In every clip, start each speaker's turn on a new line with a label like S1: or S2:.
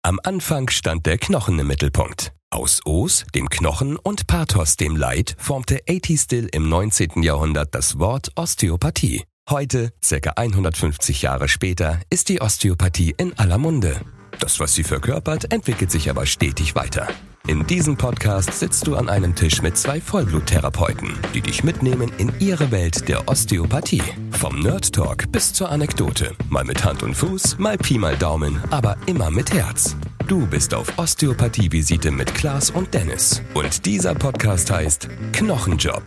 S1: Am Anfang stand der Knochen im Mittelpunkt. Aus Os, dem Knochen, und Pathos, dem Leid, formte A.T. Still im 19. Jahrhundert das Wort Osteopathie. Heute, ca. 150 Jahre später, ist die Osteopathie in aller Munde. Das, was sie verkörpert, entwickelt sich aber stetig weiter. In diesem Podcast sitzt du an einem Tisch mit 2 Vollbluttherapeuten, die dich mitnehmen in ihre Welt der Osteopathie. Vom Nerd Talk bis zur Anekdote. Mal mit Hand und Fuß, mal Pi mal Daumen, aber immer mit Herz. Du bist auf Osteopathie-Visite mit Klaas und Dennis. Und dieser Podcast heißt Knochenjob.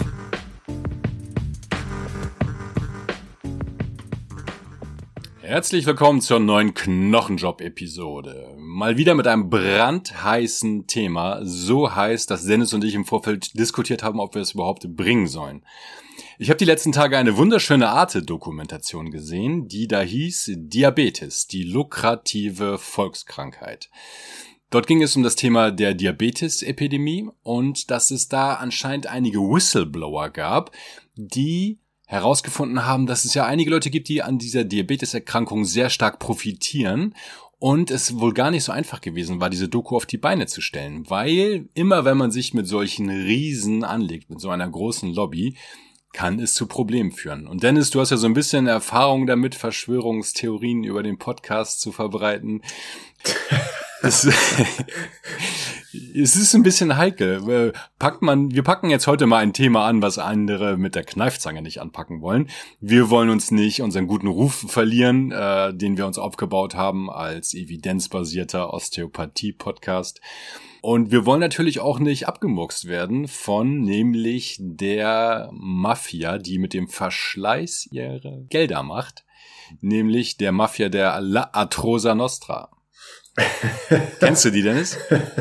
S2: Herzlich willkommen zur neuen Knochenjob-Episode. Mal wieder mit einem brandheißen Thema. So heiß, dass Dennis und ich im Vorfeld diskutiert haben, ob wir es überhaupt bringen sollen. Ich habe die letzten Tage eine wunderschöne Arte-Dokumentation gesehen, die da hieß Diabetes, die lukrative Volkskrankheit. Dort ging es um das Thema der Diabetes-Epidemie und dass es da anscheinend einige Whistleblower gab, die herausgefunden haben, dass es ja einige Leute gibt, die an dieser Diabeteserkrankung sehr stark profitieren und es wohl gar nicht so einfach gewesen war, diese Doku auf die Beine zu stellen, weil immer wenn man sich mit solchen Riesen anlegt, mit so einer großen Lobby, kann es zu Problemen führen. Und Dennis, du hast ja so ein bisschen Erfahrung damit, Verschwörungstheorien über den Podcast zu verbreiten. Es ist ein bisschen heikel. Wir packen jetzt heute mal ein Thema an, was andere mit der Kneifzange nicht anpacken wollen. Wir wollen uns nicht unseren guten Ruf verlieren, den wir uns aufgebaut haben als evidenzbasierter Osteopathie-Podcast. Und wir wollen natürlich auch nicht abgemuckst werden von nämlich der Mafia, die mit dem Verschleiß ihre Gelder macht, nämlich der Mafia der La Atrosa Nostra. Kennst du die, Dennis?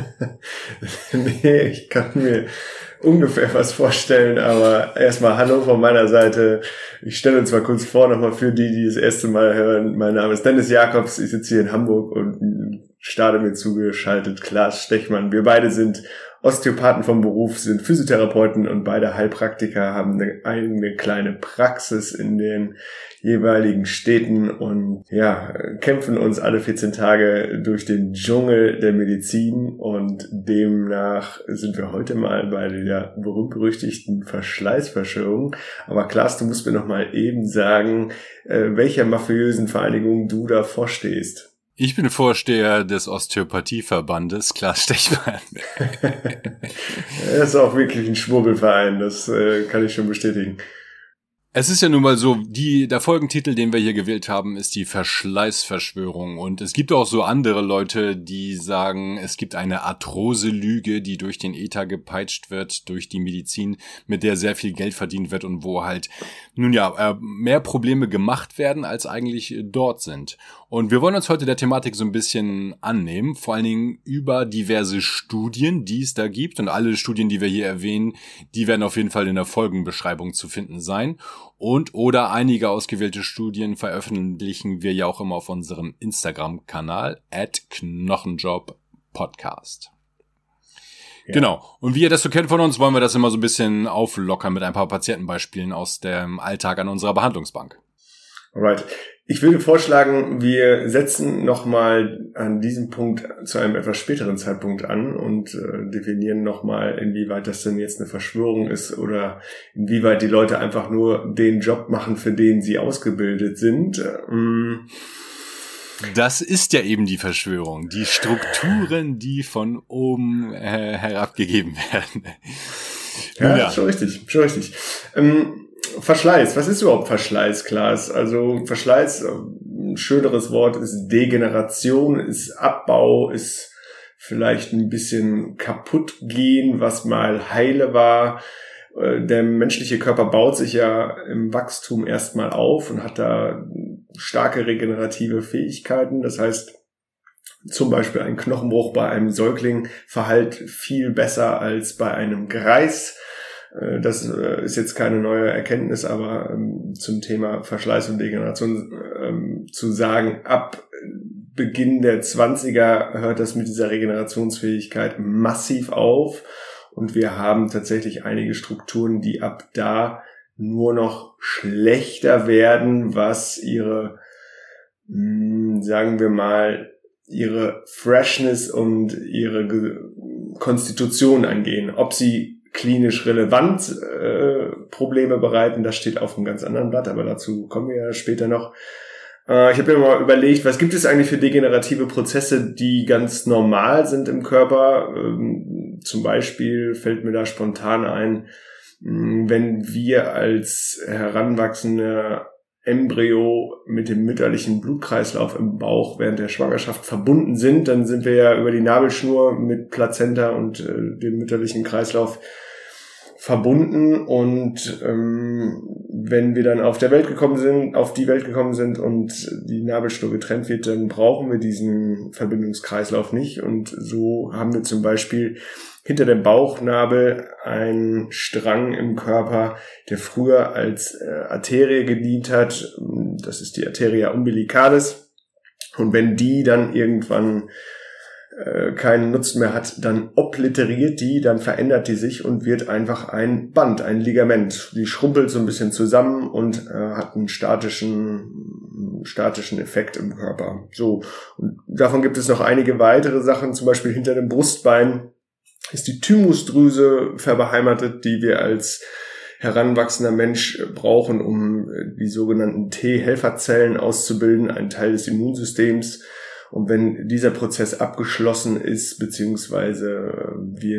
S3: Nee, ich kann mir ungefähr was vorstellen, aber erstmal Hallo von meiner Seite. Ich stelle uns mal kurz vor, nochmal für die das erste Mal hören. Mein Name ist Dennis Jakobs, ich sitze hier in Hamburg und starte mir zugeschaltet Klaas Stechmann. Wir beide sind Osteopathen vom Beruf, sind Physiotherapeuten und beide Heilpraktiker, haben eine eigene kleine Praxis in den jeweiligen Städten und ja, kämpfen uns alle 14 Tage durch den Dschungel der Medizin und demnach sind wir heute mal bei der berühmt-berüchtigten Verschleißverschwörung. Aber Klaas, du musst mir noch mal eben sagen, welcher mafiösen Vereinigung du da vorstehst.
S2: Ich bin Vorsteher des Osteopathieverbandes, Klaas Stechmann.
S3: Das ist auch wirklich ein Schwurbelverein, das kann ich schon bestätigen.
S2: Es ist ja nun mal so, der Folgentitel, den wir hier gewählt haben, ist die Verschleißverschwörung. Und es gibt auch so andere Leute, die sagen, es gibt eine Arthrose-Lüge, die durch den Äther gepeitscht wird, durch die Medizin, mit der sehr viel Geld verdient wird und wo halt, nun ja, mehr Probleme gemacht werden, als eigentlich dort sind. Und wir wollen uns heute der Thematik so ein bisschen annehmen, vor allen Dingen über diverse Studien, die es da gibt. Und alle Studien, die wir hier erwähnen, die werden auf jeden Fall in der Folgenbeschreibung zu finden sein. Und oder einige ausgewählte Studien veröffentlichen wir ja auch immer auf unserem Instagram-Kanal @knochenjobpodcast. Ja. Genau. Und wie ihr das so kennt von uns, wollen wir das immer so ein bisschen auflockern mit ein paar Patientenbeispielen aus dem Alltag an unserer Behandlungsbank.
S3: Alright. Ich würde vorschlagen, wir setzen nochmal an diesem Punkt zu einem etwas späteren Zeitpunkt an und definieren nochmal, inwieweit das denn jetzt eine Verschwörung ist oder inwieweit die Leute einfach nur den Job machen, für den sie ausgebildet sind.
S2: Das ist ja eben die Verschwörung, die Strukturen, die von oben herabgegeben werden.
S3: Ja, schon richtig. Verschleiß, was ist überhaupt Verschleiß, Klaas? Also Verschleiß, ein schöneres Wort ist Degeneration, ist Abbau, ist vielleicht ein bisschen kaputt gehen, was mal heile war. Der menschliche Körper baut sich ja im Wachstum erstmal auf und hat da starke regenerative Fähigkeiten. Das heißt, zum Beispiel ein Knochenbruch bei einem Säugling verheilt viel besser als bei einem Greis. Das ist jetzt keine neue Erkenntnis, aber zum Thema Verschleiß und Degeneration zu sagen, ab Beginn der 20er hört das mit dieser Regenerationsfähigkeit massiv auf und wir haben tatsächlich einige Strukturen, die ab da nur noch schlechter werden, was ihre, sagen wir mal, ihre Freshness und ihre Konstitution angehen. Ob sie klinisch relevant Probleme bereiten, das steht auf einem ganz anderen Blatt, aber dazu kommen wir ja später noch. Ich habe mir mal überlegt, was gibt es eigentlich für degenerative Prozesse, die ganz normal sind im Körper? Zum Beispiel fällt mir da spontan ein, wenn wir als heranwachsender Embryo mit dem mütterlichen Blutkreislauf im Bauch während der Schwangerschaft verbunden sind, dann sind wir ja über die Nabelschnur mit Plazenta und dem mütterlichen Kreislauf verbunden, und wenn wir dann auf die Welt gekommen sind und die Nabelschnur getrennt wird, dann brauchen wir diesen Verbindungskreislauf nicht, und so haben wir zum Beispiel hinter dem Bauchnabel einen Strang im Körper, der früher als Arterie gedient hat. Das ist die Arteria umbilicalis. Und wenn die dann irgendwann keinen Nutzen mehr hat, dann obliteriert die, dann verändert die sich und wird einfach ein Band, ein Ligament. Die schrumpelt so ein bisschen zusammen und hat einen statischen Effekt im Körper. So, und davon gibt es noch einige weitere Sachen, zum Beispiel hinter dem Brustbein ist die Thymusdrüse verbeheimatet, die wir als heranwachsender Mensch brauchen, um die sogenannten T-Helferzellen auszubilden, ein Teil des Immunsystems. Und wenn dieser Prozess abgeschlossen ist, beziehungsweise wir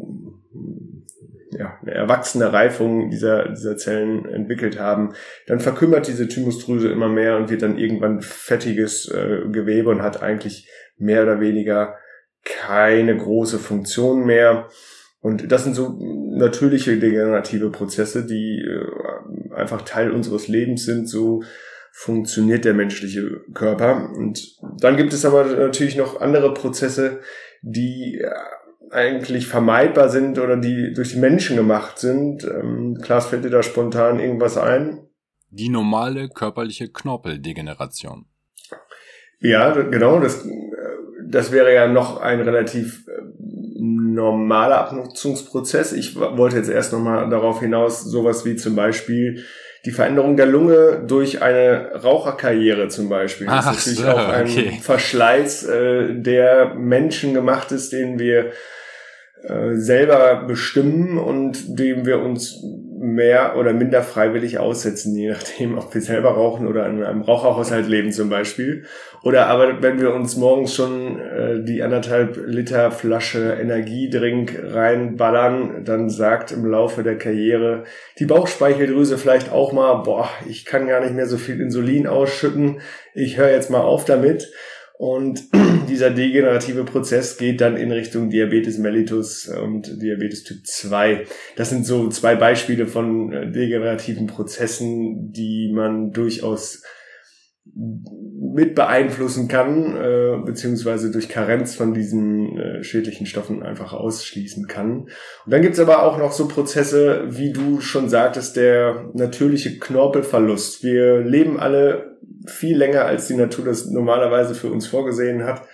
S3: eine erwachsene Reifung dieser Zellen entwickelt haben, dann verkümmert diese Thymusdrüse immer mehr und wird dann irgendwann fettiges Gewebe und hat eigentlich mehr oder weniger keine große Funktion mehr. Und das sind so natürliche degenerative Prozesse, die einfach Teil unseres Lebens sind. So funktioniert der menschliche Körper. Und dann gibt es aber natürlich noch andere Prozesse, die eigentlich vermeidbar sind oder die durch die Menschen gemacht sind. Klaas, fällt dir da spontan irgendwas ein?
S2: Die normale körperliche Knorpeldegeneration.
S3: Ja, genau. Das wäre ja noch ein relativ normaler Abnutzungsprozess. Ich wollte jetzt erst nochmal darauf hinaus, sowas wie zum Beispiel die Veränderung der Lunge durch eine Raucherkarriere zum Beispiel. Das ist natürlich auch ein Verschleiß, der menschengemacht ist, den wir selber bestimmen und dem wir uns mehr oder minder freiwillig aussetzen, je nachdem, ob wir selber rauchen oder in einem Raucherhaushalt leben zum Beispiel. Oder aber wenn wir uns morgens schon die 1,5 Liter Flasche Energiedrink reinballern, dann sagt im Laufe der Karriere die Bauchspeicheldrüse vielleicht auch mal, ich kann gar nicht mehr so viel Insulin ausschütten, ich höre jetzt mal auf damit. Und dieser degenerative Prozess geht dann in Richtung Diabetes mellitus und Diabetes Typ 2. Das sind so 2 Beispiele von degenerativen Prozessen, die man durchaus mit beeinflussen kann, beziehungsweise durch Karenz von diesen schädlichen Stoffen einfach ausschließen kann. Und dann gibt's aber auch noch so Prozesse, wie du schon sagtest, der natürliche Knorpelverlust. Wir leben alle viel länger, als die Natur das normalerweise für uns vorgesehen hat.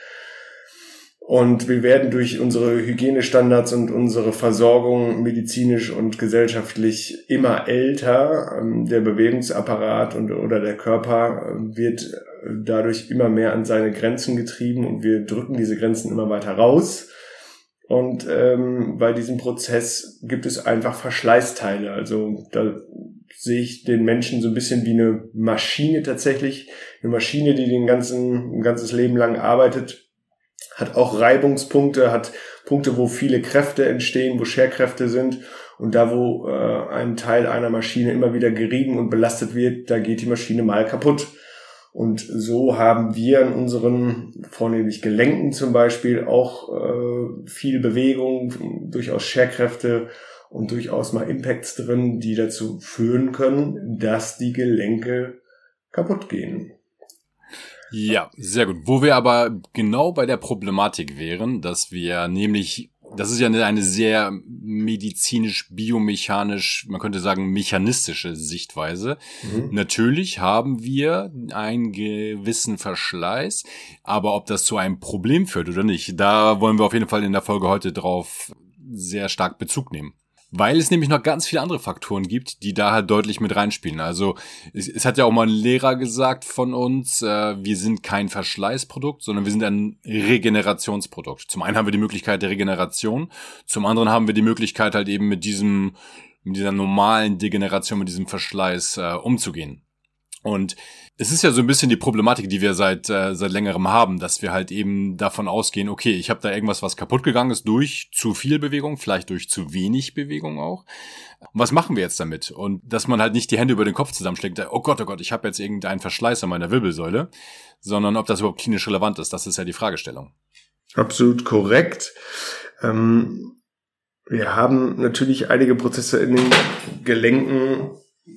S3: Und wir werden durch unsere Hygienestandards und unsere Versorgung medizinisch und gesellschaftlich immer älter. Der Bewegungsapparat oder der Körper wird dadurch immer mehr an seine Grenzen getrieben und wir drücken diese Grenzen immer weiter raus. Und bei diesem Prozess gibt es einfach Verschleißteile. Also da sehe ich den Menschen so ein bisschen wie eine Maschine tatsächlich. Eine Maschine, die ein ganzes Leben lang arbeitet, hat auch Reibungspunkte, hat Punkte, wo viele Kräfte entstehen, wo Scherkräfte sind. Und da, wo ein Teil einer Maschine immer wieder gerieben und belastet wird, da geht die Maschine mal kaputt. Und so haben wir in unseren vornehmlich Gelenken zum Beispiel auch viel Bewegung, durchaus Scherkräfte und durchaus mal Impacts drin, die dazu führen können, dass die Gelenke kaputt gehen.
S2: Ja, sehr gut. Wo wir aber genau bei der Problematik wären, dass wir nämlich, das ist ja eine sehr medizinisch-biomechanisch, man könnte sagen mechanistische Sichtweise. Natürlich haben wir einen gewissen Verschleiß, aber ob das zu einem Problem führt oder nicht, da wollen wir auf jeden Fall in der Folge heute drauf sehr stark Bezug nehmen. Weil es nämlich noch ganz viele andere Faktoren gibt, die da halt deutlich mit reinspielen. Also es hat ja auch mal ein Lehrer gesagt von uns, wir sind kein Verschleißprodukt, sondern wir sind ein Regenerationsprodukt. Zum einen haben wir die Möglichkeit der Regeneration, zum anderen haben wir die Möglichkeit halt eben mit dieser normalen Degeneration, mit diesem Verschleiß umzugehen. Und es ist ja so ein bisschen die Problematik, die wir seit längerem haben, dass wir halt eben davon ausgehen, okay, ich habe da irgendwas, was kaputt gegangen ist durch zu viel Bewegung, vielleicht durch zu wenig Bewegung auch. Und was machen wir jetzt damit? Und dass man halt nicht die Hände über den Kopf zusammenschlägt, oh Gott, ich habe jetzt irgendeinen Verschleiß an meiner Wirbelsäule, sondern ob das überhaupt klinisch relevant ist, das ist ja die Fragestellung.
S3: Absolut korrekt. Wir haben natürlich einige Prozesse in den Gelenken,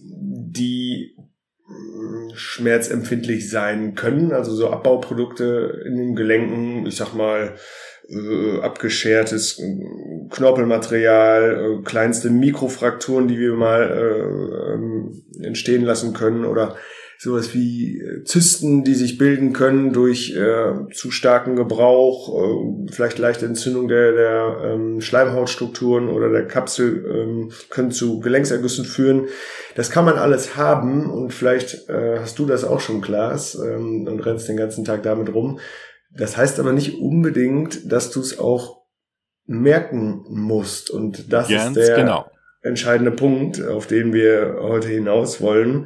S3: die schmerzempfindlich sein können, also so Abbauprodukte in den Gelenken, ich sag mal abgeschertes Knorpelmaterial, kleinste Mikrofrakturen, die wir mal entstehen lassen können, oder sowas wie Zysten, die sich bilden können durch zu starken Gebrauch, vielleicht leichte Entzündung der Schleimhautstrukturen oder der Kapsel, können zu Gelenksergüssen führen. Das kann man alles haben, und vielleicht hast du das auch schon, Klaas, und rennst den ganzen Tag damit rum. Das heißt aber nicht unbedingt, dass du es auch merken musst, und das ist der entscheidende Punkt, auf den wir heute hinaus wollen.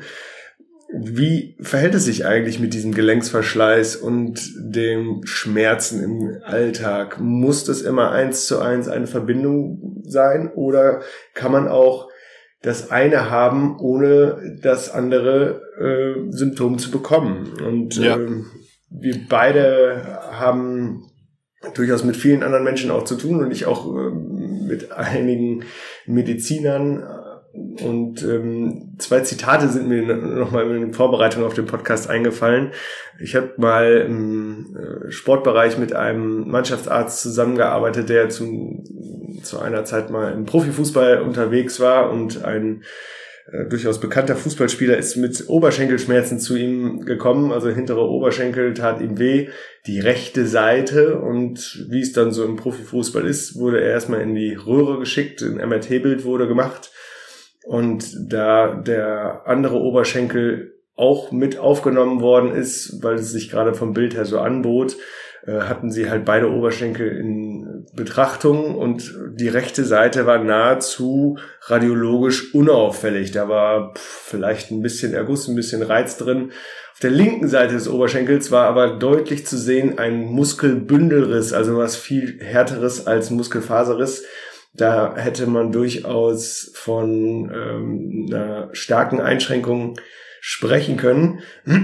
S3: Wie verhält es sich eigentlich mit diesem Gelenksverschleiß und dem Schmerzen im Alltag? Muss das immer 1:1 eine Verbindung sein, oder kann man auch das eine haben, ohne das andere Symptom zu bekommen? Und wir beide haben durchaus mit vielen anderen Menschen auch zu tun, und ich auch mit einigen Medizinern. Und 2 Zitate sind mir nochmal in Vorbereitung auf den Podcast eingefallen. Ich habe mal im Sportbereich mit einem Mannschaftsarzt zusammengearbeitet, der zu einer Zeit mal im Profifußball unterwegs war, und ein durchaus bekannter Fußballspieler ist mit Oberschenkelschmerzen zu ihm gekommen, also hintere Oberschenkel tat ihm weh, die rechte Seite, und wie es dann so im Profifußball ist, wurde er erstmal in die Röhre geschickt, ein MRT-Bild wurde gemacht. Und da der andere Oberschenkel auch mit aufgenommen worden ist, weil es sich gerade vom Bild her so anbot, hatten sie halt beide Oberschenkel in Betrachtung, und die rechte Seite war nahezu radiologisch unauffällig. Da war vielleicht ein bisschen Erguss, ein bisschen Reiz drin. Auf der linken Seite des Oberschenkels war aber deutlich zu sehen ein Muskelbündelriss, also was viel härteres als Muskelfaserriss. Da hätte man durchaus von einer starken Einschränkung sprechen können.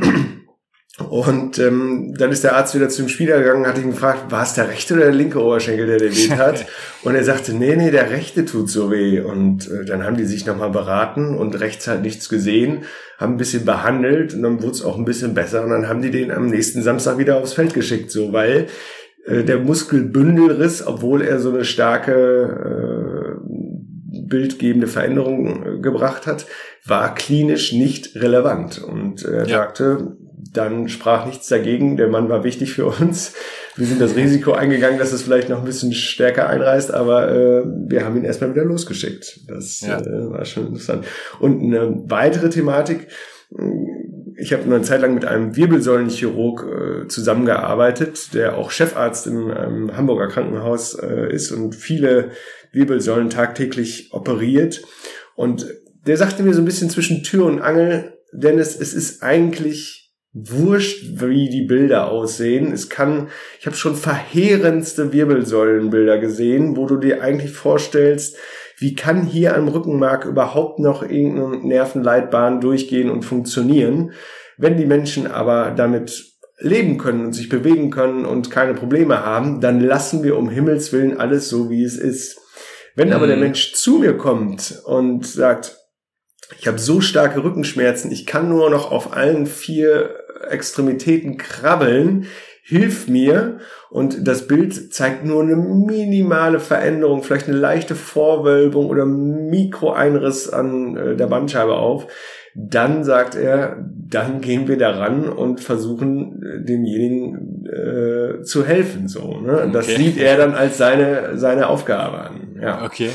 S3: Und dann ist der Arzt wieder zum Spieler gegangen, hat ihn gefragt, war es der rechte oder der linke Oberschenkel, der weh tat? Und er sagte, nee, der rechte tut so weh. Und dann haben die sich nochmal beraten, und rechts hat nichts gesehen, haben ein bisschen behandelt, und dann wurde es auch ein bisschen besser. Und dann haben die den am nächsten Samstag wieder aufs Feld geschickt, so, weil der Muskelbündelriss, obwohl er so eine starke bildgebende Veränderung gebracht hat, war klinisch nicht relevant. Und er sagte, dann sprach nichts dagegen, der Mann war wichtig für uns. Wir sind das Risiko eingegangen, dass es vielleicht noch ein bisschen stärker einreißt, aber wir haben ihn erstmal wieder losgeschickt. Das war schon interessant. Und eine weitere Thematik, ich habe eine Zeit lang mit einem Wirbelsäulenchirurg zusammengearbeitet, der auch Chefarzt in einem Hamburger Krankenhaus ist und viele Wirbelsäulen tagtäglich operiert. Und der sagte mir so ein bisschen zwischen Tür und Angel, Dennis, es ist eigentlich wurscht, wie die Bilder aussehen. Ich habe schon verheerendste Wirbelsäulenbilder gesehen, wo du dir eigentlich vorstellst, wie kann hier am Rückenmark überhaupt noch irgendeine Nervenleitbahn durchgehen und funktionieren? Wenn die Menschen aber damit leben können und sich bewegen können und keine Probleme haben, dann lassen wir um Himmels Willen alles so, wie es ist. Wenn aber der Mensch zu mir kommt und sagt, ich habe so starke Rückenschmerzen, ich kann nur noch auf allen 4 Extremitäten krabbeln, hilf mir, und das Bild zeigt nur eine minimale Veränderung, vielleicht eine leichte Vorwölbung oder Mikroeinriss an der Bandscheibe auf, dann sagt er, dann gehen wir daran und versuchen demjenigen zu helfen. So, ne? Das sieht er dann als seine Aufgabe an. Ja.
S2: Okay.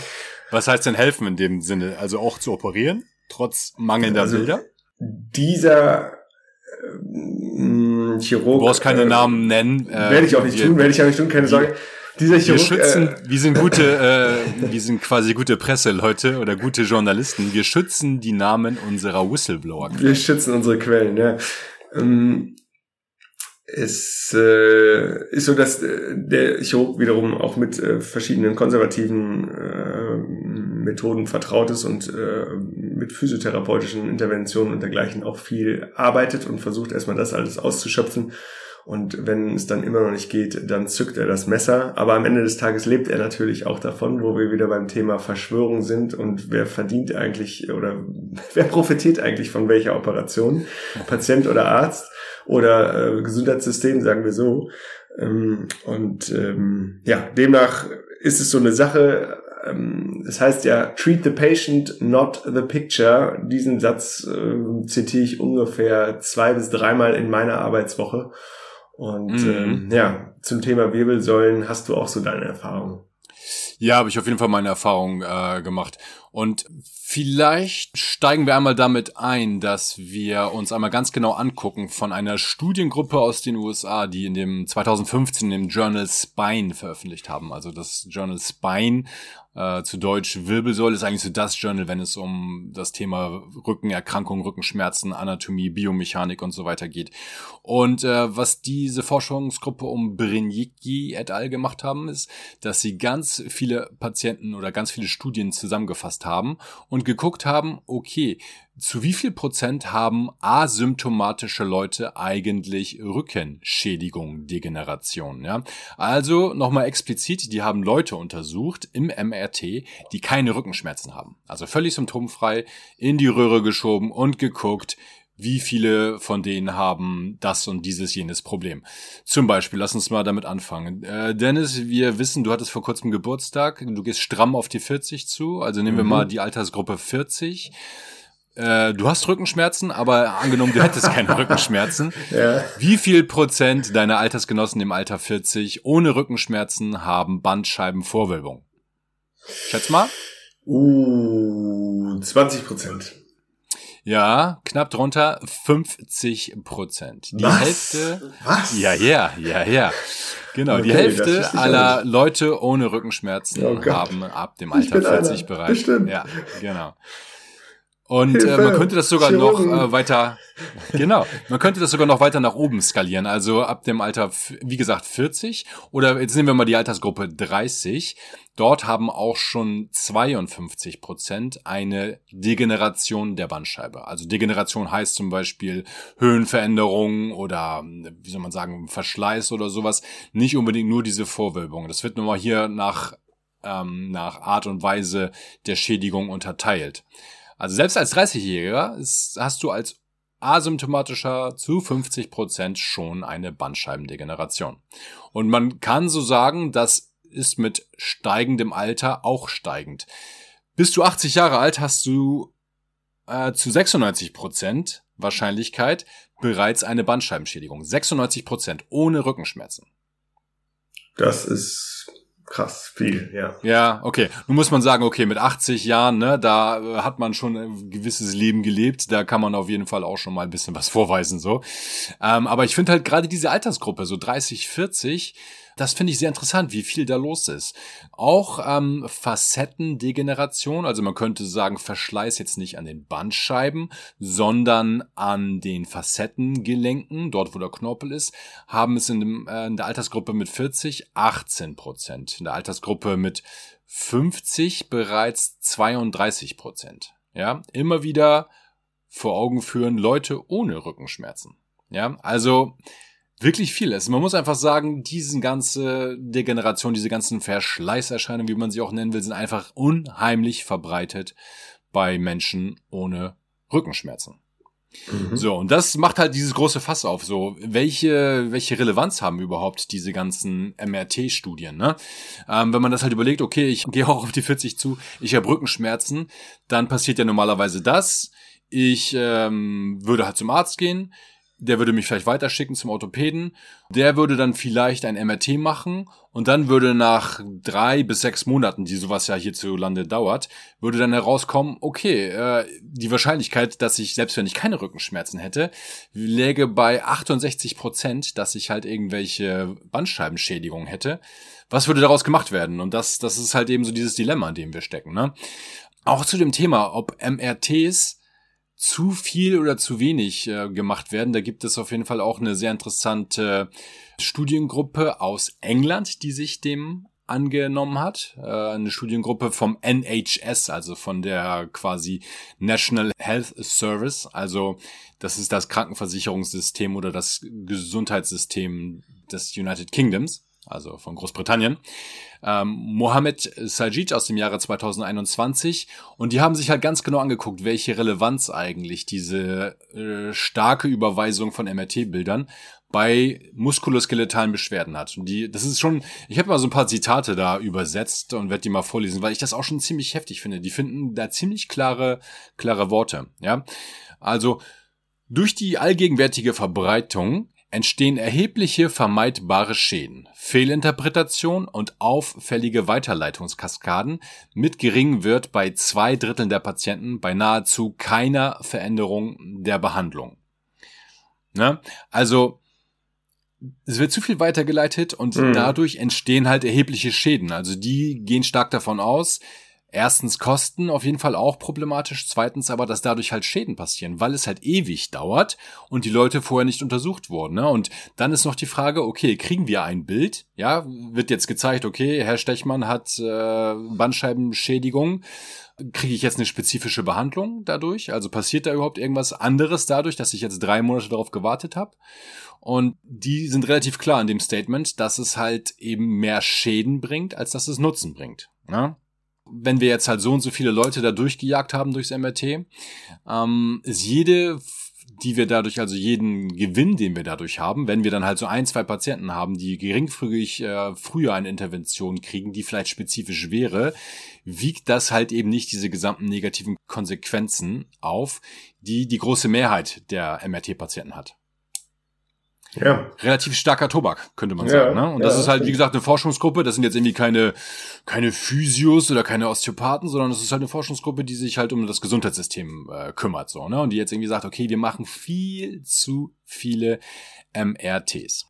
S2: Was heißt denn helfen in dem Sinne? Also auch zu operieren, trotz mangelnder Bilder?
S3: Dieser Chirurg...
S2: Du brauchst keine Namen nennen.
S3: Werde ich auch nicht tun, keine Sorge. Dieser Chirurg...
S2: Wir sind quasi gute Presseleute oder gute Journalisten. Wir schützen die Namen unserer Whistleblower.
S3: Wir schützen unsere Quellen, ja. Es ist so, dass der Chirurg wiederum auch mit verschiedenen konservativen Methoden vertraut ist und mit physiotherapeutischen Interventionen und dergleichen auch viel arbeitet und versucht erstmal das alles auszuschöpfen. Und wenn es dann immer noch nicht geht, dann zückt er das Messer. Aber am Ende des Tages lebt er natürlich auch davon, wo wir wieder beim Thema Verschwörung sind. Und wer verdient eigentlich oder wer profitiert eigentlich von welcher Operation? Patient oder Arzt oder Gesundheitssystem, sagen wir so. Demnach ist es so eine Sache. Es heißt ja, treat the patient, not the picture. Diesen Satz zitiere ich ungefähr 2 bis 3 Mal in meiner Arbeitswoche. Und zum Thema Wirbelsäulen hast du auch so deine Erfahrungen.
S2: Ja, habe ich auf jeden Fall meine Erfahrung gemacht. Und vielleicht steigen wir einmal damit ein, dass wir uns einmal ganz genau angucken von einer Studiengruppe aus den USA, die in dem 2015 im Journal Spine veröffentlicht haben. Also das Journal Spine, zu Deutsch Wirbelsäule, ist eigentlich so das Journal, wenn es um das Thema Rückenerkrankungen, Rückenschmerzen, Anatomie, Biomechanik und so weiter geht. Und was diese Forschungsgruppe um Brzezinski et al. Gemacht haben, ist, dass sie ganz viele Patienten oder ganz viele Studien zusammengefasst haben und geguckt haben, okay, zu wie viel Prozent haben asymptomatische Leute eigentlich Rückenschädigung, Degeneration, ja? Also, nochmal explizit, die haben Leute untersucht im MRT, die keine Rückenschmerzen haben. Also völlig symptomfrei, in die Röhre geschoben und geguckt, wie viele von denen haben das und jenes Problem. Zum Beispiel, lass uns mal damit anfangen. Dennis, wir wissen, du hattest vor kurzem Geburtstag, du gehst stramm auf die 40 zu, also nehmen wir mal die Altersgruppe 40. Du hast Rückenschmerzen, aber angenommen, du hättest keine Rückenschmerzen.
S3: Ja.
S2: Wie viel Prozent deiner Altersgenossen im Alter 40 ohne Rückenschmerzen haben Bandscheibenvorwölbung? Schätz mal.
S3: 20%.
S2: Ja, knapp drunter 50%. Die
S3: Was?
S2: Hälfte.
S3: Was?
S2: Ja. Genau, okay, die Hälfte aller Leute ohne Rückenschmerzen haben ab dem Alter 40 bereits.
S3: Bestimmt.
S2: Ja, genau. Und man könnte das sogar noch weiter, man könnte das sogar noch weiter nach oben skalieren. Also ab dem Alter, wie gesagt, 40 oder jetzt nehmen wir mal die Altersgruppe 30. Dort haben auch schon 52% eine Degeneration der Bandscheibe. Also Degeneration heißt zum Beispiel Höhenveränderungen oder, wie soll man sagen, Verschleiß oder sowas. Nicht unbedingt nur diese Vorwölbung. Das wird nun mal hier nach Art und Weise der Schädigung unterteilt. Also selbst als 30-Jähriger hast du als asymptomatischer zu 50% schon eine Bandscheibendegeneration. Und man kann so sagen, das ist mit steigendem Alter auch steigend. Bis du 80 Jahre alt hast du zu 96% Wahrscheinlichkeit bereits eine Bandscheibenschädigung. 96% ohne Rückenschmerzen.
S3: Das ist krass, viel, ja.
S2: Ja, okay. Nun muss man sagen, okay, mit 80 Jahren, ne, da hat man schon ein gewisses Leben gelebt, da kann man auf jeden Fall auch schon mal ein bisschen was vorweisen, so. Aber ich finde halt gerade diese Altersgruppe, so 30, 40, das finde ich sehr interessant, wie viel da los ist. Auch Facettendegeneration, also man könnte sagen, Verschleiß jetzt nicht an den Bandscheiben, sondern an den Facettengelenken, dort wo der Knorpel ist, haben es in der Altersgruppe mit 40 18%. In der Altersgruppe mit 50 bereits 32%. Ja, immer wieder vor Augen führen, Leute ohne Rückenschmerzen. Ja, also wirklich viel ist. Man muss einfach sagen, diese ganze Degeneration, diese ganzen Verschleißerscheinungen, wie man sie auch nennen will, sind einfach unheimlich verbreitet bei Menschen ohne Rückenschmerzen. So, und das macht halt dieses große Fass auf. So, welche Relevanz haben überhaupt diese ganzen MRT-Studien, ne? Wenn man das halt überlegt, okay, ich gehe auch auf die 40 zu, ich habe Rückenschmerzen, dann passiert ja normalerweise das. Ich würde halt zum Arzt gehen. der würde mich vielleicht weiterschicken zum Orthopäden, der würde dann vielleicht ein MRT machen und dann würde nach 3 bis 6 Monaten, die sowas ja hierzulande dauert, würde dann herauskommen, okay, die Wahrscheinlichkeit, dass ich, selbst wenn ich keine Rückenschmerzen hätte, läge bei 68%, dass ich halt irgendwelche Bandscheibenschädigungen hätte. Was würde daraus gemacht werden? Und das ist halt eben so dieses Dilemma, in dem wir stecken, ne? Auch zu dem Thema, ob MRTs zu viel oder zu wenig gemacht werden. Da gibt es auf jeden Fall auch eine sehr interessante Studiengruppe aus England, die sich dem angenommen hat. Eine Studiengruppe vom NHS, also von der quasi National Health Service. Also das ist das Krankenversicherungssystem oder das Gesundheitssystem des United Kingdoms, also von Großbritannien. Mohammed Sajid aus dem Jahre 2021, und die haben sich halt ganz genau angeguckt, welche Relevanz eigentlich diese starke Überweisung von MRT-Bildern bei muskuloskeletalen Beschwerden hat. Und das ist schon, ich habe mal so ein paar Zitate da übersetzt und werde die mal vorlesen, weil ich das auch schon ziemlich heftig finde. Die finden da ziemlich klare Worte, ja. Also, durch die allgegenwärtige Verbreitung entstehen erhebliche vermeidbare Schäden, Fehlinterpretation und auffällige Weiterleitungskaskaden mit geringem Wert bei 2/3 der Patienten bei nahezu keiner Veränderung der Behandlung. Ne? Also es wird zu viel weitergeleitet und dadurch entstehen halt erhebliche Schäden. Also die gehen stark davon aus, erstens Kosten auf jeden Fall auch problematisch, zweitens aber, dass dadurch halt Schäden passieren, weil es halt ewig dauert und die Leute vorher nicht untersucht wurden. Ne? Und dann ist noch die Frage, okay, kriegen wir ein Bild? Ja, wird jetzt gezeigt, okay, Herr Stechmann hat Bandscheibenschädigung. Kriege ich jetzt eine spezifische Behandlung dadurch? Also passiert da überhaupt irgendwas anderes dadurch, dass ich jetzt 3 Monate darauf gewartet habe? Und die sind relativ klar in dem Statement, dass es halt eben mehr Schäden bringt, als dass es Nutzen bringt. Ne? Wenn wir jetzt halt so und so viele Leute da durchgejagt haben durchs MRT, ist jeden Gewinn, den wir dadurch haben, wenn wir dann halt so 1-2 Patienten haben, die geringfügig früher eine Intervention kriegen, die vielleicht spezifisch wäre, wiegt das halt eben nicht diese gesamten negativen Konsequenzen auf, die die große Mehrheit der MRT-Patienten hat. Ja. Relativ starker Tobak, könnte man sagen. Ne? Und das ist halt, wie gesagt, eine Forschungsgruppe. Das sind jetzt irgendwie keine Physios oder keine Osteopathen, sondern das ist halt eine Forschungsgruppe, die sich halt um das Gesundheitssystem kümmert. So, ne? Und die jetzt irgendwie sagt, okay, wir machen viel zu viele MRTs.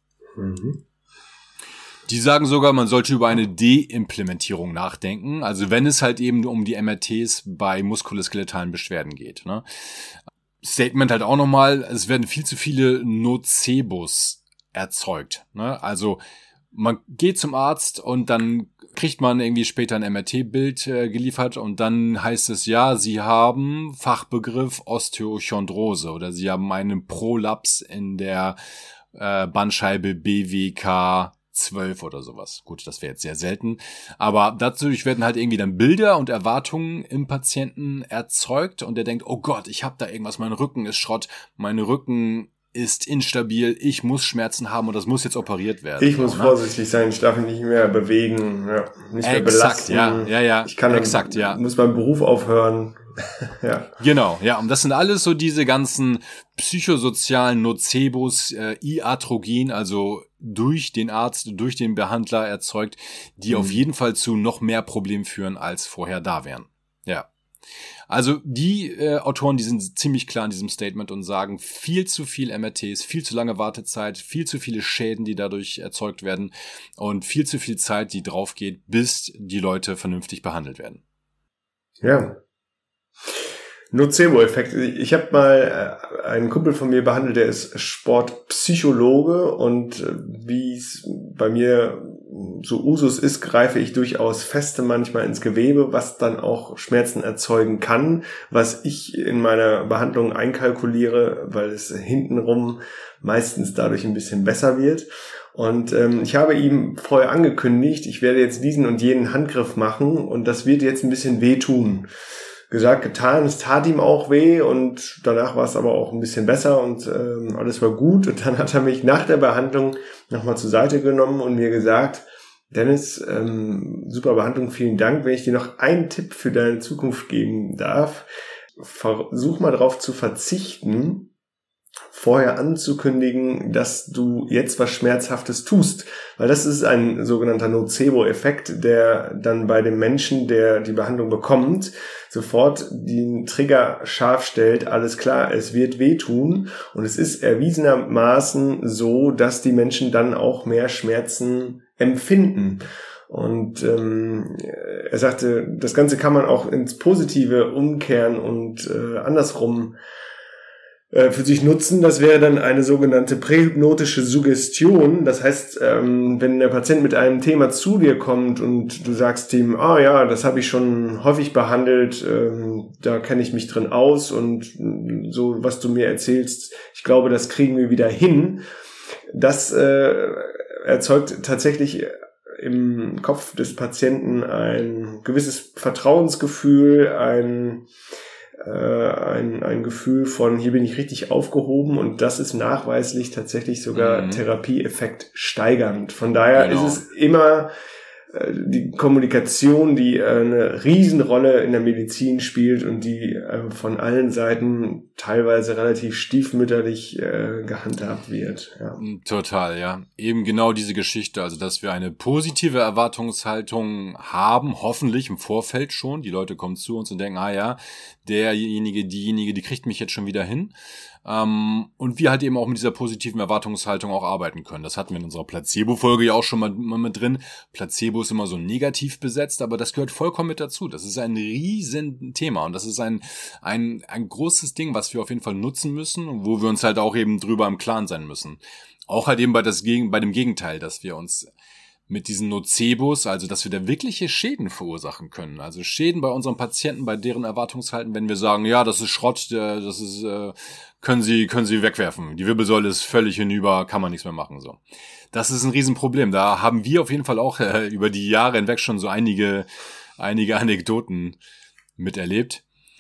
S2: Die sagen sogar, man sollte über eine Deimplementierung nachdenken. Also wenn es halt eben um die MRTs bei muskuloskeletalen Beschwerden geht. Ne? Statement halt auch nochmal, es werden viel zu viele Nocebos erzeugt. Ne? Also man geht zum Arzt und dann kriegt man irgendwie später ein MRT-Bild geliefert und dann heißt es, ja, Sie haben Fachbegriff Osteochondrose oder Sie haben einen Prolaps in der Bandscheibe BWK 12 oder sowas. Gut, das wäre jetzt sehr selten. Aber dadurch werden halt irgendwie dann Bilder und Erwartungen im Patienten erzeugt und der denkt, oh Gott, ich habe da irgendwas, mein Rücken ist Schrott, mein Rücken ist instabil, ich muss Schmerzen haben und das muss jetzt operiert werden.
S3: Ich muss vorsichtig sein, ich darf mich nicht mehr bewegen, nicht mehr belasten.
S2: Ja.
S3: Ich kann muss meinen Beruf aufhören. Ja.
S2: Genau, ja, und das sind alles so diese ganzen psychosozialen Nocebos, Iatrogen, also durch den Arzt, durch den Behandler erzeugt, die auf jeden Fall zu noch mehr Problemen führen, als vorher da wären. Ja. Also die Autoren, die sind ziemlich klar in diesem Statement und sagen, viel zu viel MRTs, viel zu lange Wartezeit, viel zu viele Schäden, die dadurch erzeugt werden und viel zu viel Zeit, die drauf geht, bis die Leute vernünftig behandelt werden.
S3: Ja. Nocebo-Effekt. Ich habe mal einen Kumpel von mir behandelt, der ist Sportpsychologe und wie es bei mir so Usus ist, greife ich durchaus feste manchmal ins Gewebe, was dann auch Schmerzen erzeugen kann, was ich in meiner Behandlung einkalkuliere, weil es hintenrum meistens dadurch ein bisschen besser wird. Und ich habe ihm vorher angekündigt, ich werde jetzt diesen und jenen Handgriff machen und das wird jetzt ein bisschen wehtun. Gesagt, getan, es tat ihm auch weh und danach war es aber auch ein bisschen besser und alles war gut. Und dann hat er mich nach der Behandlung nochmal zur Seite genommen und mir gesagt, Dennis, super Behandlung, vielen Dank. Wenn ich dir noch einen Tipp für deine Zukunft geben darf, versuch mal darauf zu verzichten, vorher anzukündigen, dass du jetzt was Schmerzhaftes tust. Weil das ist ein sogenannter Nocebo-Effekt, der dann bei dem Menschen, der die Behandlung bekommt, sofort den Trigger scharf stellt. Alles klar, es wird wehtun. Und es ist erwiesenermaßen so, dass die Menschen dann auch mehr Schmerzen empfinden. Und er sagte, das Ganze kann man auch ins Positive umkehren und andersrum für sich nutzen. Das wäre dann eine sogenannte prähypnotische Suggestion. Das heißt, wenn der Patient mit einem Thema zu dir kommt und du sagst ihm, das habe ich schon häufig behandelt, da kenne ich mich drin aus und so, was du mir erzählst, ich glaube, das kriegen wir wieder hin. Das erzeugt tatsächlich im Kopf des Patienten ein gewisses Vertrauensgefühl, ein Gefühl von, hier bin ich richtig aufgehoben, und das ist nachweislich tatsächlich sogar Therapieeffekt steigernd. Von daher ist es immer die Kommunikation, die eine Riesenrolle in der Medizin spielt und die von allen Seiten teilweise relativ stiefmütterlich gehandhabt wird. Ja.
S2: Total, ja. Eben genau diese Geschichte, also dass wir eine positive Erwartungshaltung haben, hoffentlich im Vorfeld schon. Die Leute kommen zu uns und denken, diejenige, die kriegt mich jetzt schon wieder hin. Und wir halt eben auch mit dieser positiven Erwartungshaltung auch arbeiten können. Das hatten wir in unserer Placebo-Folge ja auch schon mal mit drin. Placebo ist immer so negativ besetzt, aber das gehört vollkommen mit dazu. Das ist ein riesen Thema und das ist ein großes Ding, was wir auf jeden Fall nutzen müssen und wo wir uns halt auch eben drüber im Klaren sein müssen. Auch halt eben bei dem Gegenteil, dass wir uns mit diesen Nocebos, also dass wir da wirkliche Schäden verursachen können. Also Schäden bei unseren Patienten, bei deren Erwartungshalten, wenn wir sagen, ja, das ist Schrott, das ist können Sie wegwerfen. Die Wirbelsäule ist völlig hinüber, kann man nichts mehr machen. So, das ist ein Riesenproblem. Da haben wir auf jeden Fall auch über die Jahre hinweg schon so einige Anekdoten miterlebt.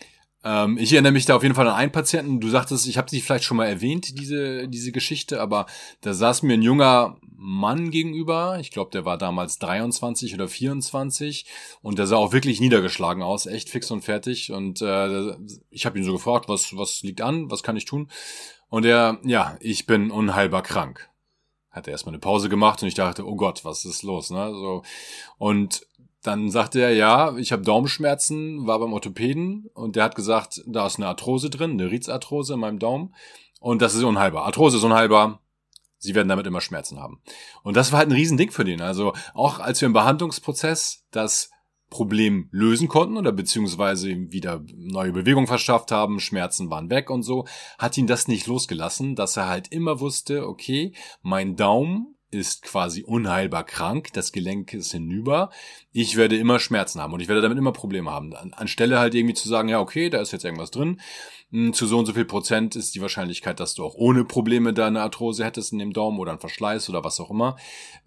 S2: Ich erinnere mich da auf jeden Fall an einen Patienten. Du sagtest, ich habe sie vielleicht schon mal erwähnt, diese Geschichte, aber da saß mir ein junger Mann gegenüber. Ich glaube, der war damals 23 oder 24 und der sah auch wirklich niedergeschlagen aus, echt fix und fertig. Und ich habe ihn so gefragt, was liegt an, was kann ich tun? Und ich bin unheilbar krank. Hat er erstmal eine Pause gemacht und ich dachte, oh Gott, was ist los? Ne? So. Und dann sagte er, ich habe Daumenschmerzen, war beim Orthopäden und der hat gesagt, da ist eine Arthrose drin, eine Ritzarthrose in meinem Daumen und das ist unheilbar. Arthrose ist unheilbar, Sie werden damit immer Schmerzen haben. Und das war halt ein Riesending für den. Also auch als wir im Behandlungsprozess das Problem lösen konnten oder beziehungsweise wieder neue Bewegung verschafft haben, Schmerzen waren weg und so, hat ihn das nicht losgelassen, dass er halt immer wusste, okay, mein Daumen ist quasi unheilbar krank, das Gelenk ist hinüber, ich werde immer Schmerzen haben und ich werde damit immer Probleme haben. Anstelle halt irgendwie zu sagen, ja okay, da ist jetzt irgendwas drin, zu so und so viel Prozent ist die Wahrscheinlichkeit, dass du auch ohne Probleme da eine Arthrose hättest in dem Daumen oder einen Verschleiß oder was auch immer,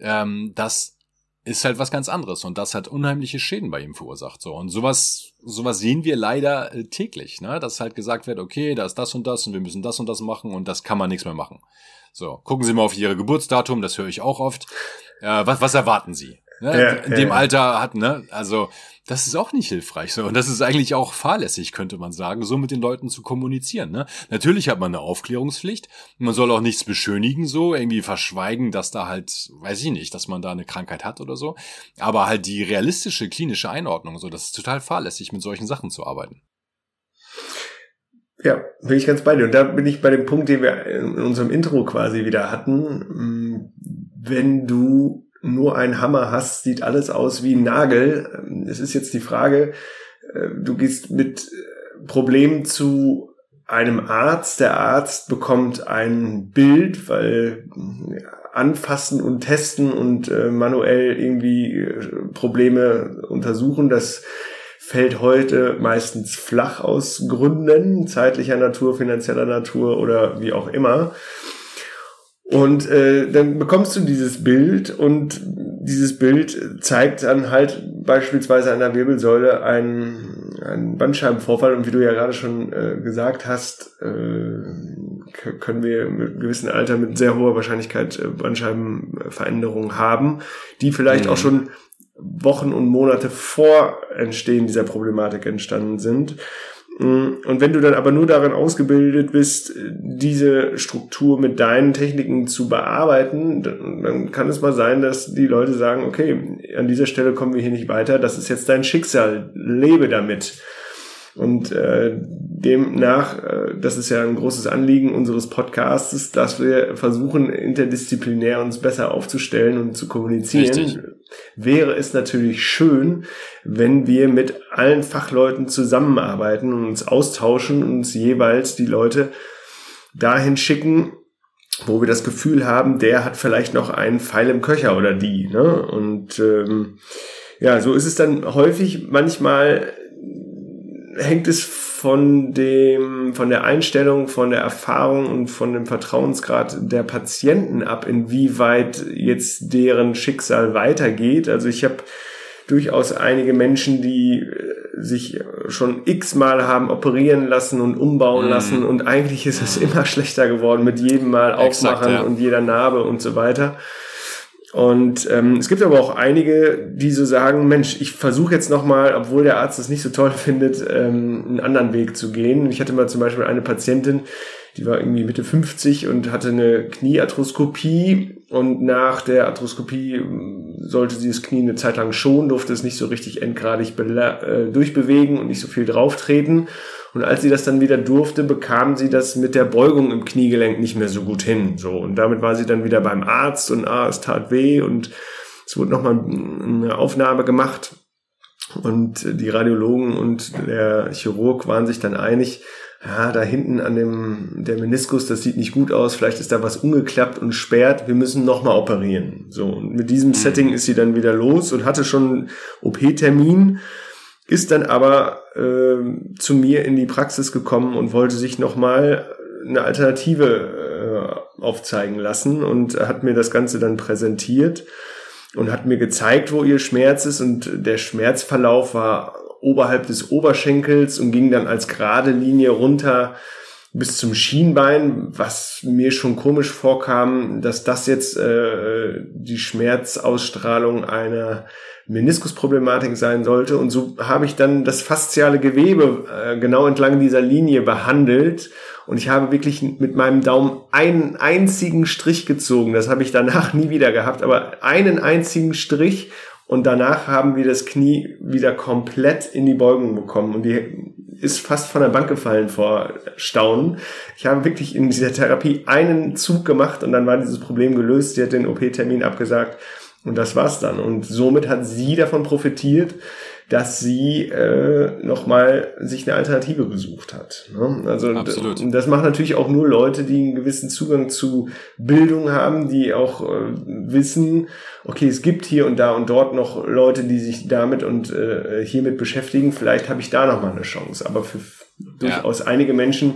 S2: das ist halt was ganz anderes und das hat unheimliche Schäden bei ihm verursacht. So. Und sowas sehen wir leider täglich, ne? Dass halt gesagt wird, okay, da ist das und wir müssen das und das machen und das kann man nichts mehr machen. So, gucken Sie mal auf Ihr Geburtsdatum, das höre ich auch oft. Was erwarten Sie? Ne? In dem Alter also das ist auch nicht hilfreich. So. Und das ist eigentlich auch fahrlässig, könnte man sagen, so mit den Leuten zu kommunizieren. Ne? Natürlich hat man eine Aufklärungspflicht. Man soll auch nichts beschönigen, so irgendwie verschweigen, dass da halt, weiß ich nicht, dass man da eine Krankheit hat oder so. Aber halt die realistische klinische Einordnung, so, das ist total fahrlässig, mit solchen Sachen zu arbeiten.
S3: Ja, bin ich ganz bei dir. Und da bin ich bei dem Punkt, den wir in unserem Intro quasi wieder hatten. Wenn du nur einen Hammer hast, sieht alles aus wie ein Nagel. Es ist jetzt die Frage, du gehst mit Problemen zu einem Arzt. Der Arzt bekommt ein Bild, weil anfassen und testen und manuell irgendwie Probleme untersuchen, das fällt heute meistens flach aus Gründen, zeitlicher Natur, finanzieller Natur oder wie auch immer. Und dann bekommst du dieses Bild und dieses Bild zeigt dann halt beispielsweise an der Wirbelsäule einen Bandscheibenvorfall. Und wie du ja gerade schon gesagt hast, können wir im gewissen Alter mit sehr hoher Wahrscheinlichkeit Bandscheibenveränderungen haben, die vielleicht auch schon Wochen und Monate vor Entstehen dieser Problematik entstanden sind. Und wenn du dann aber nur darin ausgebildet bist, diese Struktur mit deinen Techniken zu bearbeiten, dann kann es mal sein, dass die Leute sagen, okay, an dieser Stelle kommen wir hier nicht weiter, das ist jetzt dein Schicksal, lebe damit. Und demnach, das ist ja ein großes Anliegen unseres Podcasts, dass wir versuchen, interdisziplinär uns besser aufzustellen und zu kommunizieren.
S2: Richtig.
S3: Wäre es natürlich schön, wenn wir mit allen Fachleuten zusammenarbeiten und uns austauschen und uns jeweils die Leute dahin schicken, wo wir das Gefühl haben, der hat vielleicht noch einen Pfeil im Köcher oder die. Ne? Und ja, so ist es dann häufig. Manchmal hängt es von der Einstellung, von der Erfahrung und von dem Vertrauensgrad der Patienten ab, inwieweit jetzt deren Schicksal weitergeht. Also ich habe durchaus einige Menschen, die sich schon x-mal haben operieren lassen und umbauen lassen und eigentlich ist es immer schlechter geworden mit jedem Mal aufmachen und jeder Narbe und so weiter. Und es gibt aber auch einige, die so sagen, Mensch, ich versuche jetzt nochmal, obwohl der Arzt das nicht so toll findet, einen anderen Weg zu gehen. Ich hatte mal zum Beispiel eine Patientin, die war irgendwie Mitte 50 und hatte eine Kniearthroskopie und nach der Arthroskopie sollte sie das Knie eine Zeit lang schonen, durfte es nicht so richtig endgradig durchbewegen und nicht so viel drauftreten. Und als sie das dann wieder durfte, bekam sie das mit der Beugung im Kniegelenk nicht mehr so gut hin. So, und damit war sie dann wieder beim Arzt und es tat weh und es wurde nochmal eine Aufnahme gemacht. Und die Radiologen und der Chirurg waren sich dann einig, ja, da hinten an der Meniskus, das sieht nicht gut aus, vielleicht ist da was umgeklappt und sperrt, wir müssen nochmal operieren. So, und mit diesem Setting ist sie dann wieder los und hatte schon OP-Termin, ist dann aber zu mir in die Praxis gekommen und wollte sich nochmal eine Alternative aufzeigen lassen und hat mir das Ganze dann präsentiert und hat mir gezeigt, wo ihr Schmerz ist, und der Schmerzverlauf war oberhalb des Oberschenkels und ging dann als gerade Linie runter bis zum Schienbein, was mir schon komisch vorkam, dass das jetzt die Schmerzausstrahlung einer Meniskusproblematik sein sollte. Und so habe ich dann das fasziale Gewebe genau entlang dieser Linie behandelt. Und ich habe wirklich mit meinem Daumen einen einzigen Strich gezogen. Das habe ich danach nie wieder gehabt, aber einen einzigen Strich. Und danach haben wir das Knie wieder komplett in die Beugung bekommen. Und die ist fast von der Bank gefallen vor Staunen. Ich habe wirklich in dieser Therapie einen Zug gemacht und dann war dieses Problem gelöst. Sie hat den OP-Termin abgesagt. Und das war's dann. Und somit hat sie davon profitiert, dass sie nochmal sich eine Alternative gesucht hat. Ne? Also das machen natürlich auch nur Leute, die einen gewissen Zugang zu Bildung haben, die auch wissen, okay, es gibt hier und da und dort noch Leute, die sich damit und hiermit beschäftigen. Vielleicht habe ich da nochmal eine Chance. Aber für durchaus einige Menschen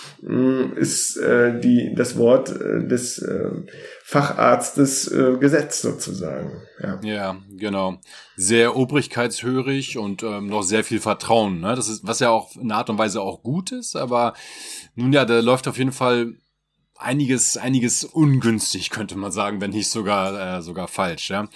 S3: ist das Wort des Facharztes Gesetz sozusagen.
S2: Ja, genau. Sehr obrigkeitshörig und noch sehr viel Vertrauen. Ne? Das ist, was ja auch in einer Art und Weise auch gut ist, aber nun ja, da läuft auf jeden Fall einiges ungünstig, könnte man sagen, wenn nicht sogar falsch. Ja.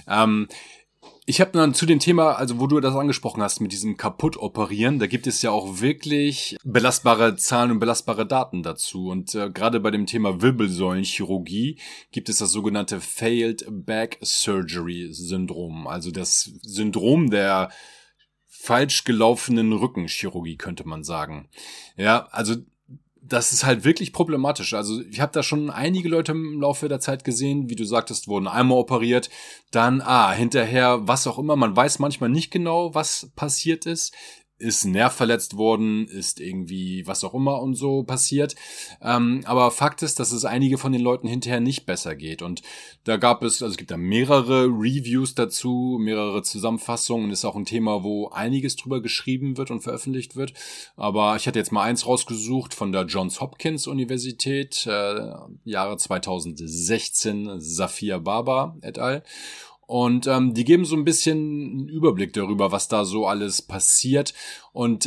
S2: Ich habe dann zu dem Thema, also wo du das angesprochen hast, mit diesem kaputt operieren, da gibt es ja auch wirklich belastbare Zahlen und belastbare Daten dazu. Und gerade bei dem Thema Wirbelsäulenchirurgie gibt es das sogenannte Failed Back Surgery Syndrom. Also das Syndrom der falsch gelaufenen Rückenchirurgie, könnte man sagen. Ja, also das ist halt wirklich problematisch. Also ich habe da schon einige Leute im Laufe der Zeit gesehen, wie du sagtest, wurden einmal operiert, dann hinterher was auch immer. Man weiß manchmal nicht genau, was passiert ist ein Nerv verletzt worden, ist irgendwie was auch immer und so passiert. Aber Fakt ist, dass es einige von den Leuten hinterher nicht besser geht. Und da es gibt da mehrere Reviews dazu, mehrere Zusammenfassungen. Ist auch ein Thema, wo einiges drüber geschrieben wird und veröffentlicht wird. Aber ich hatte jetzt mal eins rausgesucht von der Johns Hopkins Universität, Jahre 2016, Safir Baba et al. Und die geben so ein bisschen einen Überblick darüber, was da so alles passiert. Und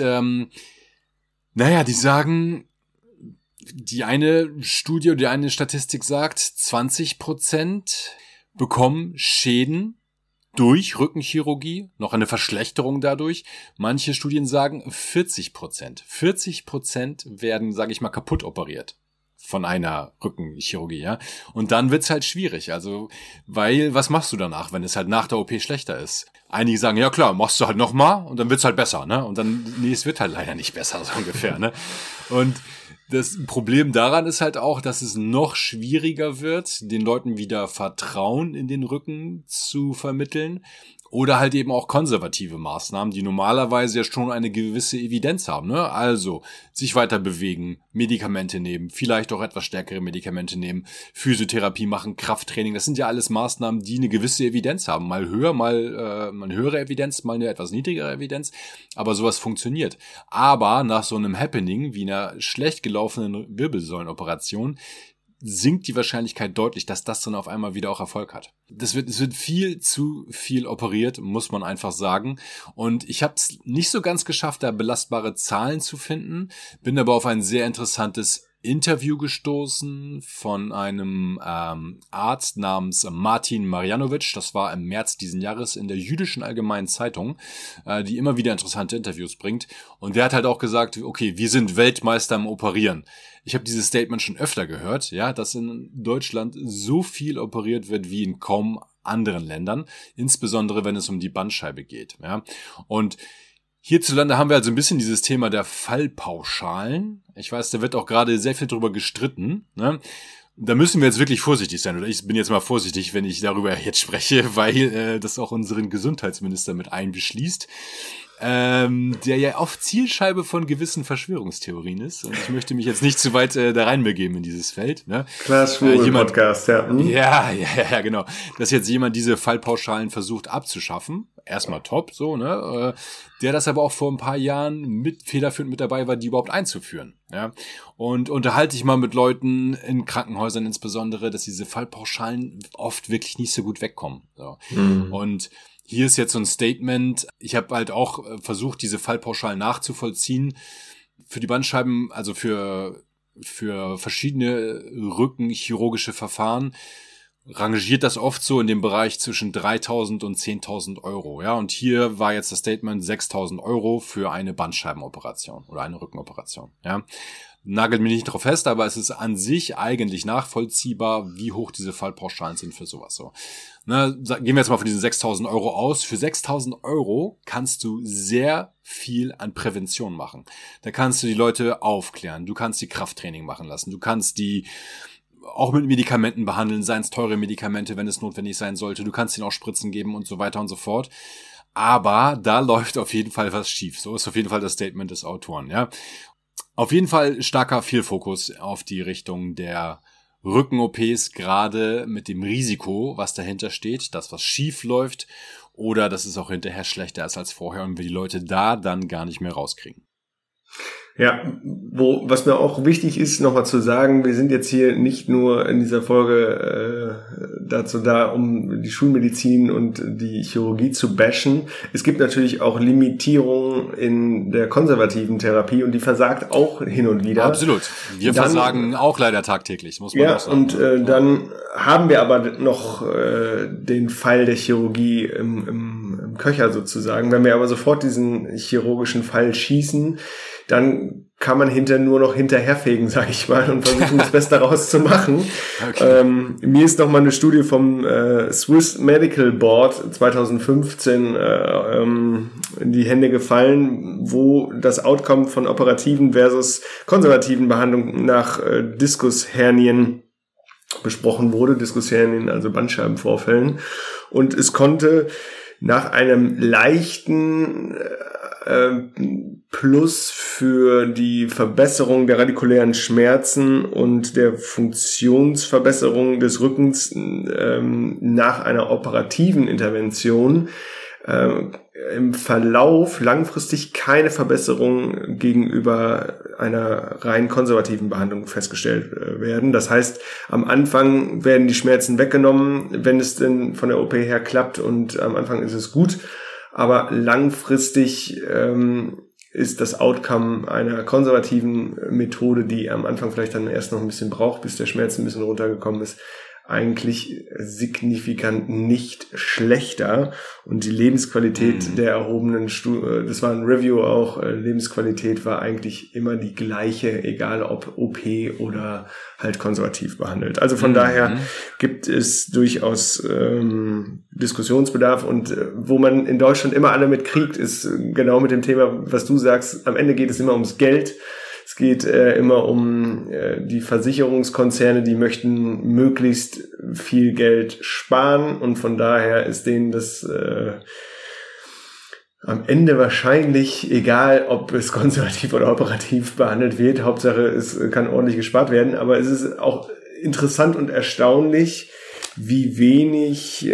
S2: die sagen, die eine Studie oder die eine Statistik sagt, 20% bekommen Schäden durch Rückenchirurgie, noch eine Verschlechterung dadurch. Manche Studien sagen 40%. 40% werden, sage ich mal, kaputt operiert von einer Rückenchirurgie, ja. Und dann wird's halt schwierig, also, weil, was machst du danach, wenn es halt nach der OP schlechter ist? Einige sagen, ja klar, machst du halt nochmal und dann wird's halt besser, ne? Und dann, nee, es wird halt leider nicht besser, so ungefähr, ne? Und das Problem daran ist halt auch, dass es noch schwieriger wird, den Leuten wieder Vertrauen in den Rücken zu vermitteln. Oder halt eben auch konservative Maßnahmen, die normalerweise ja schon eine gewisse Evidenz haben, ne? Also, sich weiter bewegen, Medikamente nehmen, vielleicht auch etwas stärkere Medikamente nehmen, Physiotherapie machen, Krafttraining. Das sind ja alles Maßnahmen, die eine gewisse Evidenz haben. Mal höher, mal eine höhere Evidenz, mal eine etwas niedrigere Evidenz. Aber sowas funktioniert. Aber nach so einem Happening, wie einer schlecht gelaufenen Wirbelsäulenoperation, sinkt die Wahrscheinlichkeit deutlich, dass das dann auf einmal wieder auch Erfolg hat. Es wird viel zu viel operiert, muss man einfach sagen. Und ich habe es nicht so ganz geschafft, da belastbare Zahlen zu finden, bin aber auf ein sehr interessantes Interview gestoßen von einem Arzt namens Martin Marjanovic. Das war im März diesen Jahres in der Jüdischen Allgemeinen Zeitung, die immer wieder interessante Interviews bringt. Und der hat halt auch gesagt, okay, wir sind Weltmeister im Operieren. Ich habe dieses Statement schon öfter gehört, ja, dass in Deutschland so viel operiert wird wie in kaum anderen Ländern, insbesondere wenn es um die Bandscheibe geht, ja. Und hierzulande haben wir also ein bisschen dieses Thema der Fallpauschalen. Ich weiß, da wird auch gerade sehr viel drüber gestritten, ne? Da müssen wir jetzt wirklich vorsichtig sein, oder ich bin jetzt mal vorsichtig, wenn ich darüber jetzt spreche, weil das auch unseren Gesundheitsminister mit einbeschließt, der ja oft Zielscheibe von gewissen Verschwörungstheorien ist. Und ich möchte mich jetzt nicht zu weit da reinbegeben in dieses Feld. Ne?
S3: Klar, Podcast, ja.
S2: Ja, genau. Dass jetzt jemand diese Fallpauschalen versucht abzuschaffen, erstmal top, so, ne? Der das aber auch vor ein paar Jahren federführend mit dabei war, die überhaupt einzuführen. Ja? Und unterhalte ich mal mit Leuten in Krankenhäusern insbesondere, dass diese Fallpauschalen oft wirklich nicht so gut wegkommen. So. Und hier ist jetzt so ein Statement. Ich habe halt auch versucht, diese Fallpauschalen nachzuvollziehen. Für die Bandscheiben, also für verschiedene rückenchirurgische Verfahren, rangiert das oft so in dem Bereich zwischen 3.000 und 10.000 Euro. Ja, und hier war jetzt das Statement 6.000 Euro für eine Bandscheibenoperation oder eine Rückenoperation. Ja, nagelt mich nicht drauf fest, aber es ist an sich eigentlich nachvollziehbar, wie hoch diese Fallpauschalen sind für sowas so. Ne, gehen wir jetzt mal von diesen 6.000 Euro aus. Für 6.000 Euro kannst du sehr viel an Prävention machen. Da kannst du die Leute aufklären, du kannst die Krafttraining machen lassen, du kannst die auch mit Medikamenten behandeln, seien es teure Medikamente, wenn es notwendig sein sollte, du kannst ihnen auch Spritzen geben und so weiter und so fort. Aber da läuft auf jeden Fall was schief. So ist auf jeden Fall das Statement des Autoren, ja. Auf jeden Fall starker Fehlfokus auf die Richtung der Rücken-OPs, gerade mit dem Risiko, was dahinter steht, dass was schief läuft oder dass es auch hinterher schlechter ist als vorher und wir die Leute da dann gar nicht mehr rauskriegen.
S3: Ja, was mir auch wichtig ist, nochmal zu sagen, wir sind jetzt hier nicht nur in dieser Folge dazu da, um die Schulmedizin und die Chirurgie zu bashen. Es gibt natürlich auch Limitierungen in der konservativen Therapie und die versagt auch hin und wieder.
S2: Absolut. Wir versagen auch leider tagtäglich, muss man auch sagen.
S3: Und dann haben wir aber noch den Fall der Chirurgie im Köcher sozusagen. Wenn wir aber sofort diesen chirurgischen Fall schießen, dann kann man nur noch hinterherfegen, sag ich mal, und versuchen, das Beste daraus zu machen. Okay. Mir ist noch mal eine Studie vom Swiss Medical Board 2015 in die Hände gefallen, wo das Outcome von operativen versus konservativen Behandlungen nach Diskushernien besprochen wurde. Diskushernien, also Bandscheibenvorfällen. Und es konnte nach einem leichten Plus für die Verbesserung der radikulären Schmerzen und der Funktionsverbesserung des Rückens nach einer operativen Intervention im Verlauf langfristig keine Verbesserung gegenüber einer rein konservativen Behandlung festgestellt werden. Das heißt, am Anfang werden die Schmerzen weggenommen, wenn es denn von der OP her klappt, und am Anfang ist es gut. Aber langfristig ist das Outcome einer konservativen Methode, die am Anfang vielleicht dann erst noch ein bisschen braucht, bis der Schmerz ein bisschen runtergekommen ist, eigentlich signifikant nicht schlechter. Und die Lebensqualität der erhobenen das war ein Review auch, Lebensqualität war eigentlich immer die gleiche, egal ob OP oder halt konservativ behandelt. Also von daher gibt es durchaus Diskussionsbedarf, und wo man in Deutschland immer alle mitkriegt, ist genau mit dem Thema, was du sagst, am Ende geht es immer ums Geld. Es geht immer um die Versicherungskonzerne, die möchten möglichst viel Geld sparen, und von daher ist denen das am Ende wahrscheinlich egal, ob es konservativ oder operativ behandelt wird. Hauptsache, es kann ordentlich gespart werden. Aber es ist auch interessant und erstaunlich, wie wenig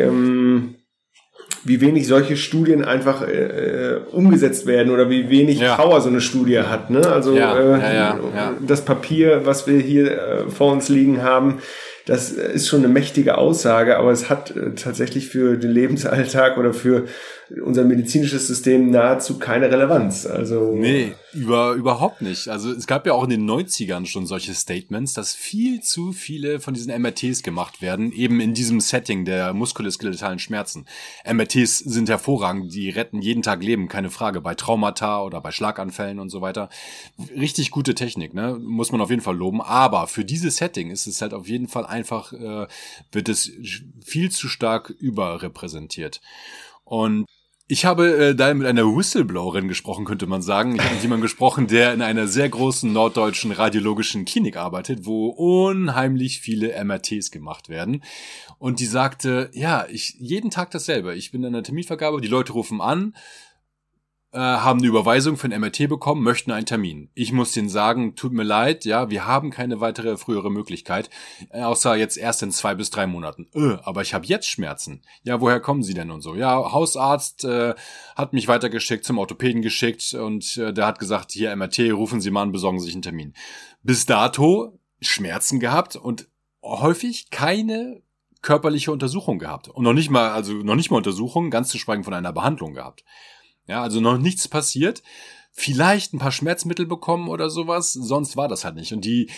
S3: solche Studien einfach umgesetzt werden, oder wie wenig Power so eine Studie hat. Ne? Also das Papier, was wir hier vor uns liegen haben, das ist schon eine mächtige Aussage, aber es hat tatsächlich für den Lebensalltag oder für unser medizinisches System nahezu keine Relevanz. Also
S2: nee, überhaupt nicht. Also es gab ja auch in den 90ern schon solche Statements, dass viel zu viele von diesen MRTs gemacht werden, eben in diesem Setting der muskuloskeletalen Schmerzen. MRTs sind hervorragend, die retten jeden Tag Leben, keine Frage, bei Traumata oder bei Schlaganfällen und so weiter. Richtig gute Technik, ne? Muss man auf jeden Fall loben. Aber für dieses Setting ist es halt auf jeden Fall einfach, wird es viel zu stark überrepräsentiert. Und ich habe da mit einer Whistleblowerin gesprochen, könnte man sagen. Ich habe mit jemandem gesprochen, der in einer sehr großen norddeutschen radiologischen Klinik arbeitet, wo unheimlich viele MRTs gemacht werden. Und die sagte, ja, jeden Tag dasselbe. Ich bin in der Terminvergabe, die Leute rufen an, haben eine Überweisung für ein MRT bekommen, möchten einen Termin. Ich muss denen sagen, tut mir leid, ja, wir haben keine weitere frühere Möglichkeit, außer jetzt erst in 2 bis 3 Monaten. Aber ich habe jetzt Schmerzen. Ja, woher kommen Sie denn und so? Ja, Hausarzt hat mich weitergeschickt, zum Orthopäden geschickt, und der hat gesagt, hier MRT, rufen Sie mal an, besorgen Sie sich einen Termin. Bis dato Schmerzen gehabt und häufig keine körperliche Untersuchung gehabt. Und noch nicht mal Untersuchung, ganz zu schweigen von einer Behandlung gehabt. Ja, also noch nichts passiert. Vielleicht ein paar Schmerzmittel bekommen oder sowas, sonst war das halt nicht. Und die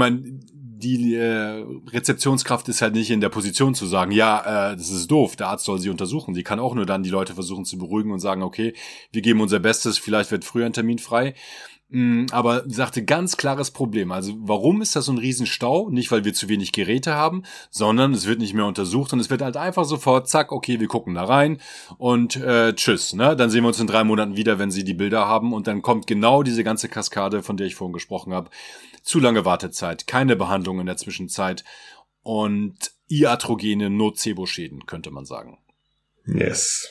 S2: Rezeptionskraft ist halt nicht in der Position zu sagen, ja, das ist doof, der Arzt soll sie untersuchen. Die kann auch nur dann die Leute versuchen zu beruhigen und sagen, okay, wir geben unser Bestes, vielleicht wird früher ein Termin frei. Aber sie sagte, ganz klares Problem. Also warum ist das so ein Riesenstau? Nicht, weil wir zu wenig Geräte haben, sondern es wird nicht mehr untersucht und es wird halt einfach sofort, zack, okay, wir gucken da rein und tschüss. Ne? Dann sehen wir uns in 3 Monaten wieder, wenn Sie die Bilder haben, und dann kommt genau diese ganze Kaskade, von der ich vorhin gesprochen habe. Zu lange Wartezeit, keine Behandlung in der Zwischenzeit und iatrogene Nocebo-Schäden, könnte man sagen.
S3: Yes.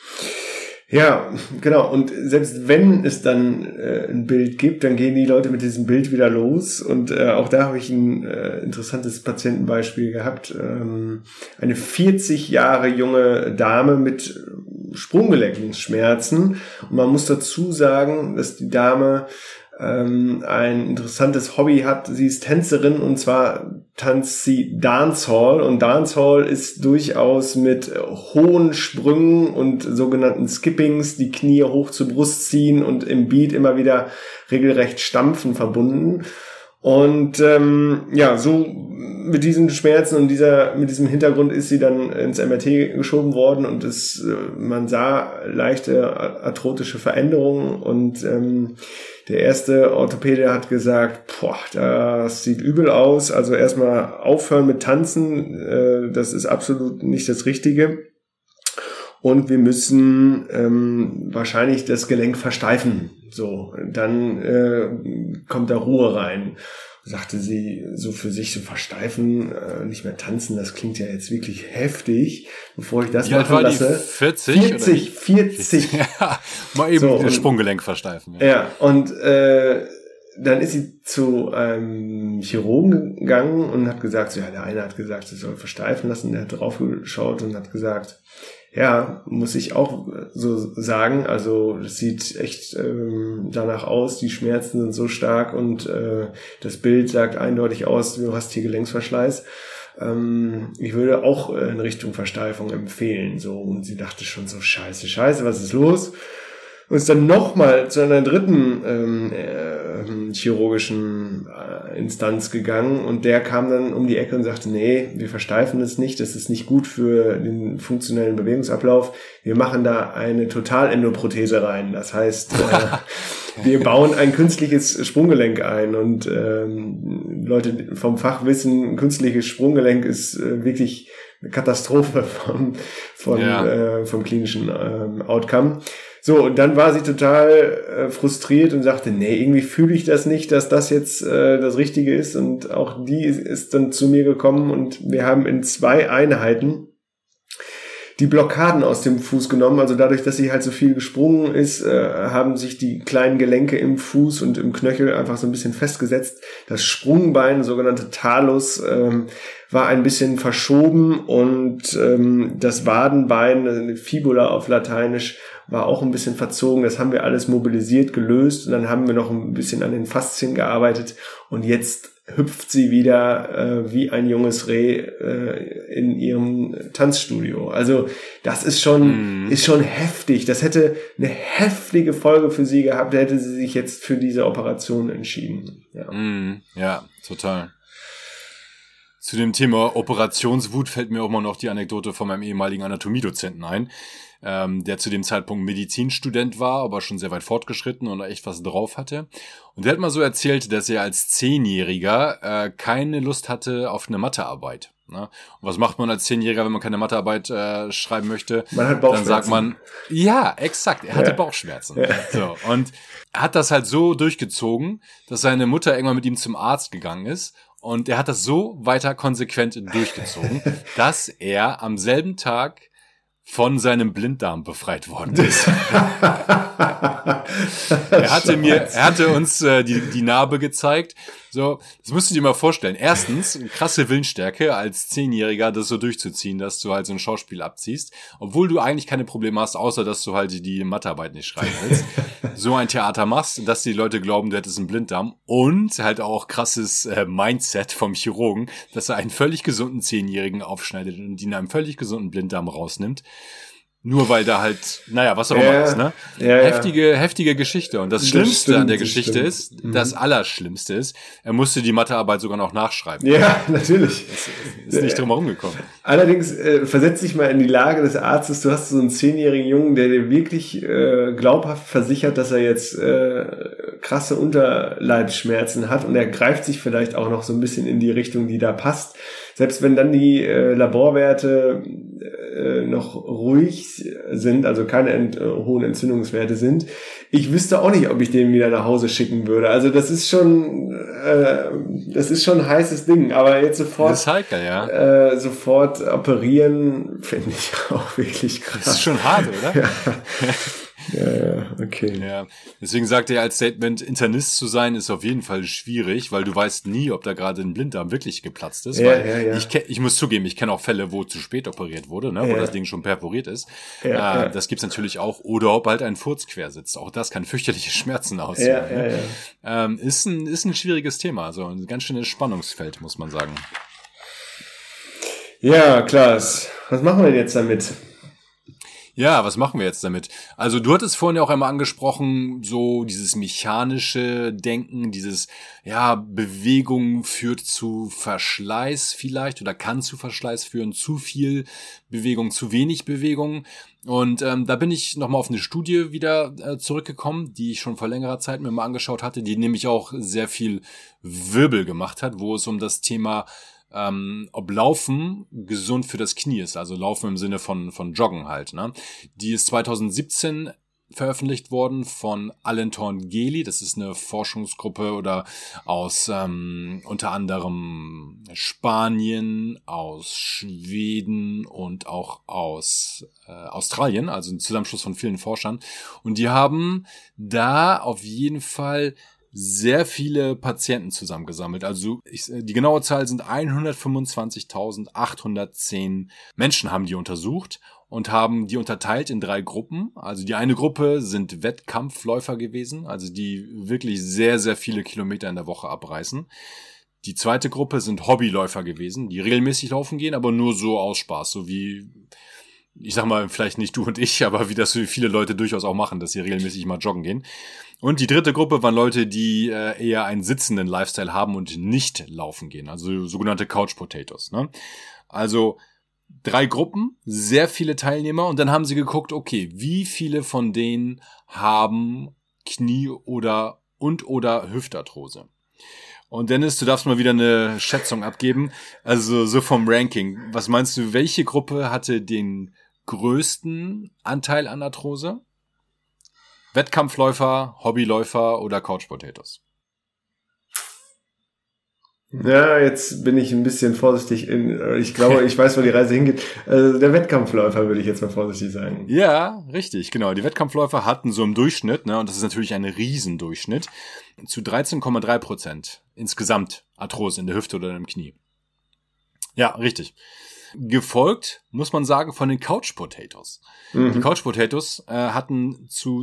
S3: Ja, genau. Und selbst wenn es dann ein Bild gibt, dann gehen die Leute mit diesem Bild wieder los. Und auch da habe ich ein interessantes Patientenbeispiel gehabt. Eine 40 Jahre junge Dame mit Sprunggelenksschmerzen. Und man muss dazu sagen, dass die Dame ein interessantes Hobby hat. Sie ist Tänzerin, und zwar tanzt sie Dancehall, und Dancehall ist durchaus mit hohen Sprüngen und sogenannten Skippings, die Knie hoch zur Brust ziehen und im Beat immer wieder regelrecht stampfen verbunden. Und so mit diesen Schmerzen und mit diesem Hintergrund ist sie dann ins MRT geschoben worden, und man sah leichte arthrotische Veränderungen, und der erste Orthopäde hat gesagt, das sieht übel aus, also erstmal aufhören mit Tanzen, das ist absolut nicht das Richtige. Und wir müssen wahrscheinlich das Gelenk versteifen. So, dann kommt da Ruhe rein. Sagte sie so für sich, so versteifen, nicht mehr tanzen, das klingt ja jetzt wirklich heftig, bevor ich das machen lasse. 40.
S2: Ja, mal eben so, das Sprunggelenk versteifen.
S3: Ja, und dann ist sie zu einem Chirurgen gegangen und hat gesagt, so, ja, der eine hat gesagt, sie soll versteifen lassen, der hat draufgeschaut und hat gesagt, ja, muss ich auch so sagen, also das sieht echt danach aus, die Schmerzen sind so stark, und das Bild sagt eindeutig aus, du hast hier Gelenksverschleiß. Ich würde auch in Richtung Versteifung empfehlen. So, und sie dachte schon so, scheiße, was ist los? und ist dann nochmal zu einer dritten chirurgischen Instanz gegangen und der kam dann um die Ecke und sagte, nee, wir versteifen es nicht, das ist nicht gut für den funktionellen Bewegungsablauf, wir machen da eine Totalendoprothese rein, das heißt, wir bauen ein künstliches Sprunggelenk ein und Leute vom Fach wissen, ein künstliches Sprunggelenk ist wirklich eine Katastrophe vom klinischen Outcome. So, und dann war sie total frustriert und sagte, nee, irgendwie fühle ich das nicht, dass das jetzt das Richtige ist. Und auch die ist dann zu mir gekommen und wir haben in 2 Einheiten die Blockaden aus dem Fuß genommen. Also dadurch, dass sie halt so viel gesprungen ist, haben sich die kleinen Gelenke im Fuß und im Knöchel einfach so ein bisschen festgesetzt. Das Sprungbein, sogenannte Talus, war ein bisschen verschoben und das Wadenbein, Fibula auf Lateinisch, war auch ein bisschen verzogen. Das haben wir alles mobilisiert, gelöst und dann haben wir noch ein bisschen an den Faszien gearbeitet und jetzt hüpft sie wieder wie ein junges Reh in ihrem Tanzstudio. Also das ist schon heftig. Das hätte eine heftige Folge für sie gehabt, hätte sie sich jetzt für diese Operation entschieden.
S2: Ja, total. Zu dem Thema Operationswut fällt mir auch mal noch die Anekdote von meinem ehemaligen Anatomiedozenten ein, der zu dem Zeitpunkt Medizinstudent war, aber schon sehr weit fortgeschritten und echt was drauf hatte. Und der hat mal so erzählt, dass er als 10-Jähriger keine Lust hatte auf eine Mathearbeit. Ne? Und was macht man als 10-Jähriger, wenn man keine Mathearbeit schreiben möchte?
S3: Man hat Bauchschmerzen.
S2: Dann sagt man, ja, exakt, er hatte Bauchschmerzen. Ja. So, und er hat das halt so durchgezogen, dass seine Mutter irgendwann mit ihm zum Arzt gegangen ist. Und er hat das so weiter konsequent durchgezogen, dass er am selben Tag von seinem Blinddarm befreit worden ist. Er hatte uns die Narbe gezeigt. So, das musst du dir mal vorstellen. Erstens, krasse Willensstärke als 10-Jähriger, das so durchzuziehen, dass du halt so ein Schauspiel abziehst, obwohl du eigentlich keine Probleme hast, außer dass du halt die Mathearbeit nicht schreiben willst. So ein Theater machst, dass die Leute glauben, du hättest einen Blinddarm und halt auch krasses Mindset vom Chirurgen, dass er einen völlig gesunden 10-Jährigen aufschneidet und ihn einem völlig gesunden Blinddarm rausnimmt. Nur weil da halt, was auch immer ist, ne? Heftige Geschichte. Und das Schlimmste an der Geschichte ist, das Allerschlimmste ist, er musste die Mathearbeit sogar noch nachschreiben.
S3: Ja, natürlich.
S2: Ist nicht drum herum gekommen.
S3: Allerdings, versetz dich mal in die Lage des Arztes. Du hast so einen 10-jährigen Jungen, der dir wirklich glaubhaft versichert, dass er jetzt krasse Unterleibsschmerzen hat und er greift sich vielleicht auch noch so ein bisschen in die Richtung, die da passt. Selbst wenn dann die Laborwerte noch ruhig sind, also keine hohen Entzündungswerte sind, ich wüsste auch nicht, ob ich den wieder nach Hause schicken würde. Also das ist schon ein heißes Ding. Aber jetzt sofort, sofort operieren, finde ich auch wirklich krass.
S2: Das ist schon hart, oder?
S3: Ja. Ja, okay.
S2: Ja, deswegen sagt er als Statement, Internist zu sein ist auf jeden Fall schwierig, weil du weißt nie, ob da gerade ein Blinddarm wirklich geplatzt ist. Weil ich muss zugeben, ich kenne auch Fälle, wo zu spät operiert wurde, ne, wo das Ding schon perforiert ist. Das gibt's natürlich auch. Oder ob halt ein Furz quer sitzt. Auch das kann fürchterliche Schmerzen auslösen. Ist ein schwieriges Thema, also ein ganz schönes Spannungsfeld, muss man sagen.
S3: Ja, Klaas, was machen wir denn jetzt damit?
S2: Ja, was machen wir jetzt damit? Also du hattest vorhin ja auch einmal angesprochen, so dieses mechanische Denken, dieses, Bewegung führt zu Verschleiß vielleicht oder kann zu Verschleiß führen, zu viel Bewegung, zu wenig Bewegung. Und da bin ich nochmal auf eine Studie wieder zurückgekommen, die ich schon vor längerer Zeit mir mal angeschaut hatte, die nämlich auch sehr viel Wirbel gemacht hat, wo es um das Thema ob Laufen gesund für das Knie ist, also Laufen im Sinne von Joggen halt, ne? Die ist 2017 veröffentlicht worden von Alentorn Geli, das ist eine Forschungsgruppe oder aus unter anderem Spanien, aus Schweden und auch aus Australien, also ein Zusammenschluss von vielen Forschern, und die haben da auf jeden Fall sehr viele Patienten zusammengesammelt. Also die genaue Zahl sind 125.810 Menschen haben die untersucht und haben die unterteilt in 3 Gruppen. Also die eine Gruppe sind Wettkampfläufer gewesen, also die wirklich sehr, sehr viele Kilometer in der Woche abreißen. Die zweite Gruppe sind Hobbyläufer gewesen, die regelmäßig laufen gehen, aber nur so aus Spaß, so wie ich sag mal, vielleicht nicht du und ich, aber wie das viele Leute durchaus auch machen, dass sie regelmäßig mal joggen gehen. Und die dritte Gruppe waren Leute, die eher einen sitzenden Lifestyle haben und nicht laufen gehen, also sogenannte Couch Potatoes, ne? Also 3 Gruppen, sehr viele Teilnehmer und dann haben sie geguckt, okay, wie viele von denen haben Knie- oder Hüftarthrose. Und Dennis, du darfst mal wieder eine Schätzung abgeben, also so vom Ranking. Was meinst du, welche Gruppe hatte den größten Anteil an Arthrose? Wettkampfläufer, Hobbyläufer oder Couch Potatoes?
S3: Ja, jetzt bin ich ein bisschen vorsichtig. Ich glaube, ich weiß, wo die Reise hingeht. Also der Wettkampfläufer würde ich jetzt mal vorsichtig sagen.
S2: Ja, richtig, genau. Die Wettkampfläufer hatten so im Durchschnitt, ne, und das ist natürlich ein Riesendurchschnitt, zu 13,3% insgesamt Arthrose in der Hüfte oder im Knie. Ja, richtig. Gefolgt, muss man sagen, von den Couch Potatoes. Mhm. Die Couch Potatoes hatten zu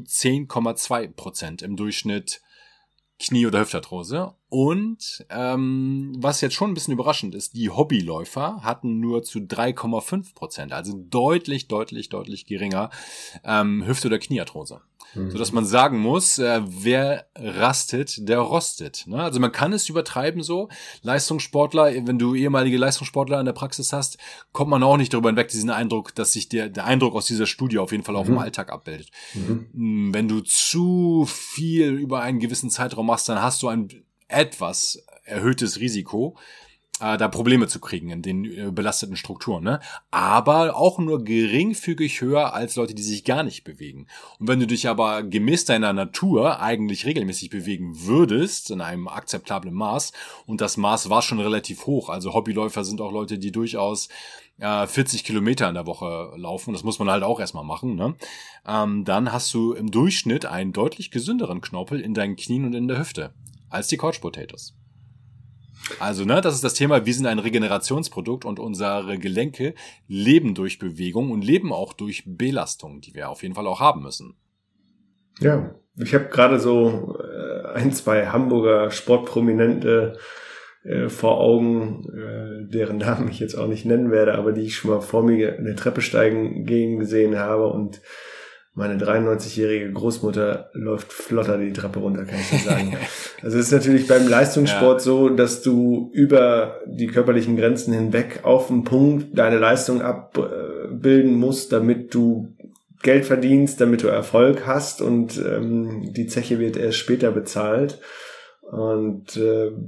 S2: 10,2% im Durchschnitt Knie- oder Hüftarthrose. Und was jetzt schon ein bisschen überraschend ist, die Hobbyläufer hatten nur zu 3,5%, also deutlich geringer Hüfte- oder Kniearthrose. Sodass man sagen muss, wer rastet, der rostet. Ne? Also man kann es übertreiben so. Leistungssportler, wenn du ehemalige Leistungssportler in der Praxis hast, kommt man auch nicht darüber hinweg, diesen Eindruck, dass sich der Eindruck aus dieser Studie auf jeden Fall auch im Alltag abbildet. Wenn du zu viel über einen gewissen Zeitraum machst, dann hast du ein etwas erhöhtes Risiko, da Probleme zu kriegen in den belasteten Strukturen, ne? Aber auch nur geringfügig höher als Leute, die sich gar nicht bewegen. Und wenn du dich aber gemäß deiner Natur eigentlich regelmäßig bewegen würdest, in einem akzeptablen Maß, und das Maß war schon relativ hoch, also Hobbyläufer sind auch Leute, die durchaus 40 Kilometer in der Woche laufen, das muss man halt auch erstmal machen, ne? Dann hast du im Durchschnitt einen deutlich gesünderen Knorpel in deinen Knien und in der Hüfte als die Couch Potatoes. Also, ne, das ist das Thema, wir sind ein Regenerationsprodukt und unsere Gelenke leben durch Bewegung und leben auch durch Belastung, die wir auf jeden Fall auch haben müssen.
S3: Ja, ich habe gerade so 1-2 Hamburger Sportprominente vor Augen, deren Namen ich jetzt auch nicht nennen werde, aber die ich schon mal vor mir eine Treppe steigen gehen gesehen habe, und meine 93-jährige Großmutter läuft flotter die Treppe runter, kann ich dir sagen. Also es ist natürlich beim Leistungssport so, dass du über die körperlichen Grenzen hinweg auf den Punkt deine Leistung abbilden musst, damit du Geld verdienst, damit du Erfolg hast, und die Zeche wird erst später bezahlt. Und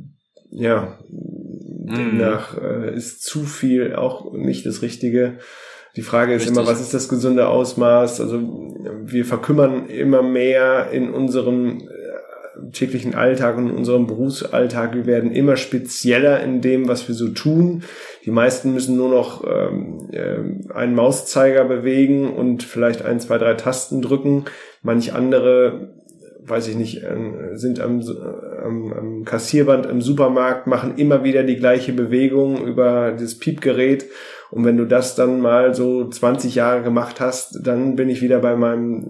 S3: demnach ist zu viel auch nicht das Richtige. Die Frage ist immer, was ist das gesunde Ausmaß? Also wir verkümmern immer mehr in unserem täglichen Alltag und in unserem Berufsalltag. Wir werden immer spezieller in dem, was wir so tun. Die meisten müssen nur noch einen Mauszeiger bewegen und vielleicht 1, 2, 3 Tasten drücken. Manch andere, weiß ich nicht, sind am Kassierband im Supermarkt, machen immer wieder die gleiche Bewegung über das Piepgerät. Und wenn du das dann mal so 20 Jahre gemacht hast, dann bin ich wieder bei meinem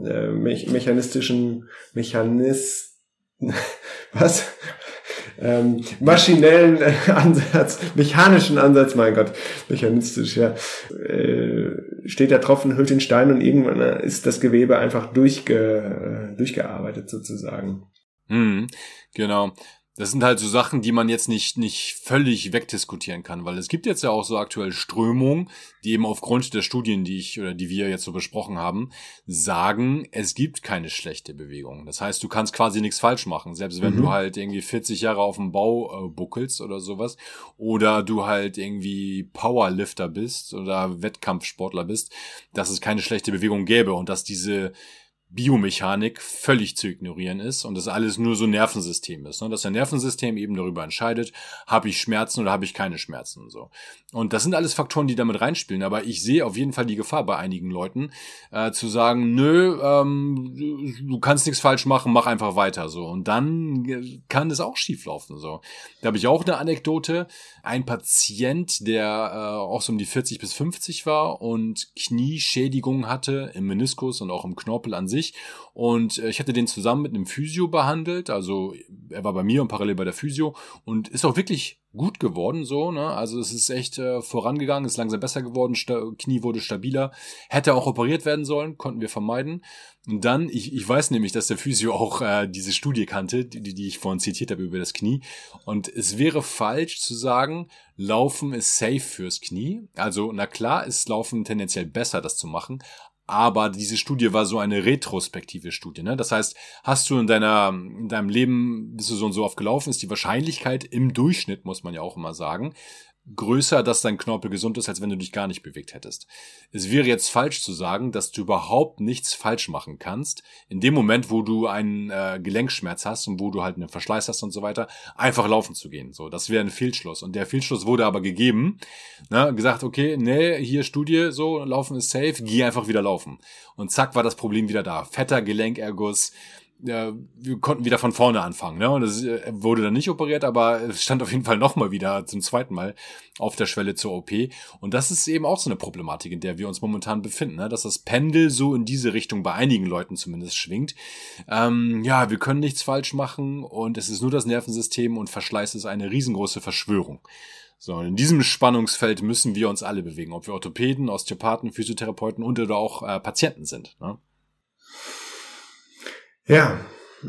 S3: maschinellen Ansatz, mechanischen Ansatz, mein Gott, mechanistisch, ja. Steht der Tropfen, hüllt den Stein, und irgendwann ist das Gewebe einfach durchgearbeitet sozusagen.
S2: Genau. Das sind halt so Sachen, die man jetzt nicht völlig wegdiskutieren kann, weil es gibt jetzt ja auch so aktuell Strömungen, die eben aufgrund der Studien, die wir jetzt so besprochen haben, sagen, es gibt keine schlechte Bewegung. Das heißt, du kannst quasi nichts falsch machen, selbst wenn du halt irgendwie 40 Jahre auf dem Bau buckelst oder sowas, oder du halt irgendwie Powerlifter bist oder Wettkampfsportler bist, dass es keine schlechte Bewegung gäbe und dass diese Biomechanik völlig zu ignorieren ist und das alles nur so Nervensystem ist, ne? Dass der Nervensystem eben darüber entscheidet, habe ich Schmerzen oder habe ich keine Schmerzen und so. Und das sind alles Faktoren, die damit reinspielen, aber ich sehe auf jeden Fall die Gefahr bei einigen Leuten, zu sagen, du kannst nichts falsch machen, mach einfach weiter so. Und dann kann das auch schief laufen so. Da habe ich auch eine Anekdote, ein Patient, der auch so um die 40 bis 50 war und Knieschädigungen hatte im Meniskus und auch im Knorpel an sich, sich. Und ich hatte den zusammen mit einem Physio behandelt. Also er war bei mir und parallel bei der Physio und ist auch wirklich gut geworden, so, ne? Also es ist echt vorangegangen, ist langsam besser geworden, Knie wurde stabiler, hätte auch operiert werden sollen, konnten wir vermeiden. Und dann, ich weiß nämlich, dass der Physio auch diese Studie kannte, die ich vorhin zitiert habe über das Knie. Und es wäre falsch zu sagen, Laufen ist safe fürs Knie. Also, na klar, ist Laufen tendenziell besser, das zu machen. Aber diese Studie war so eine retrospektive Studie, ne? Das heißt, hast du in deinem Leben, bist du so und so oft gelaufen, ist die Wahrscheinlichkeit im Durchschnitt, muss man ja auch immer sagen, größer, dass dein Knorpel gesund ist, als wenn du dich gar nicht bewegt hättest. Es wäre jetzt falsch zu sagen, dass du überhaupt nichts falsch machen kannst, in dem Moment, wo du einen Gelenkschmerz hast und wo du halt einen Verschleiß hast und so weiter, einfach laufen zu gehen. So, das wäre ein Fehlschluss. Und der Fehlschluss wurde aber gegeben, ne, gesagt, okay, nee, hier Studie, so, Laufen ist safe, geh einfach wieder laufen. Und zack, war das Problem wieder da. Fetter Gelenkerguss, wir konnten wieder von vorne anfangen, ne? Und das wurde dann nicht operiert, aber es stand auf jeden Fall nochmal wieder zum zweiten Mal auf der Schwelle zur OP. Und das ist eben auch so eine Problematik, in der wir uns momentan befinden, ne? Dass das Pendel so in diese Richtung bei einigen Leuten zumindest schwingt. Ja, wir können nichts falsch machen und es ist nur das Nervensystem und Verschleiß ist eine riesengroße Verschwörung. So, in diesem Spannungsfeld müssen wir uns alle bewegen, ob wir Orthopäden, Osteopathen, Physiotherapeuten und oder auch Patienten sind, ne?
S3: Ja,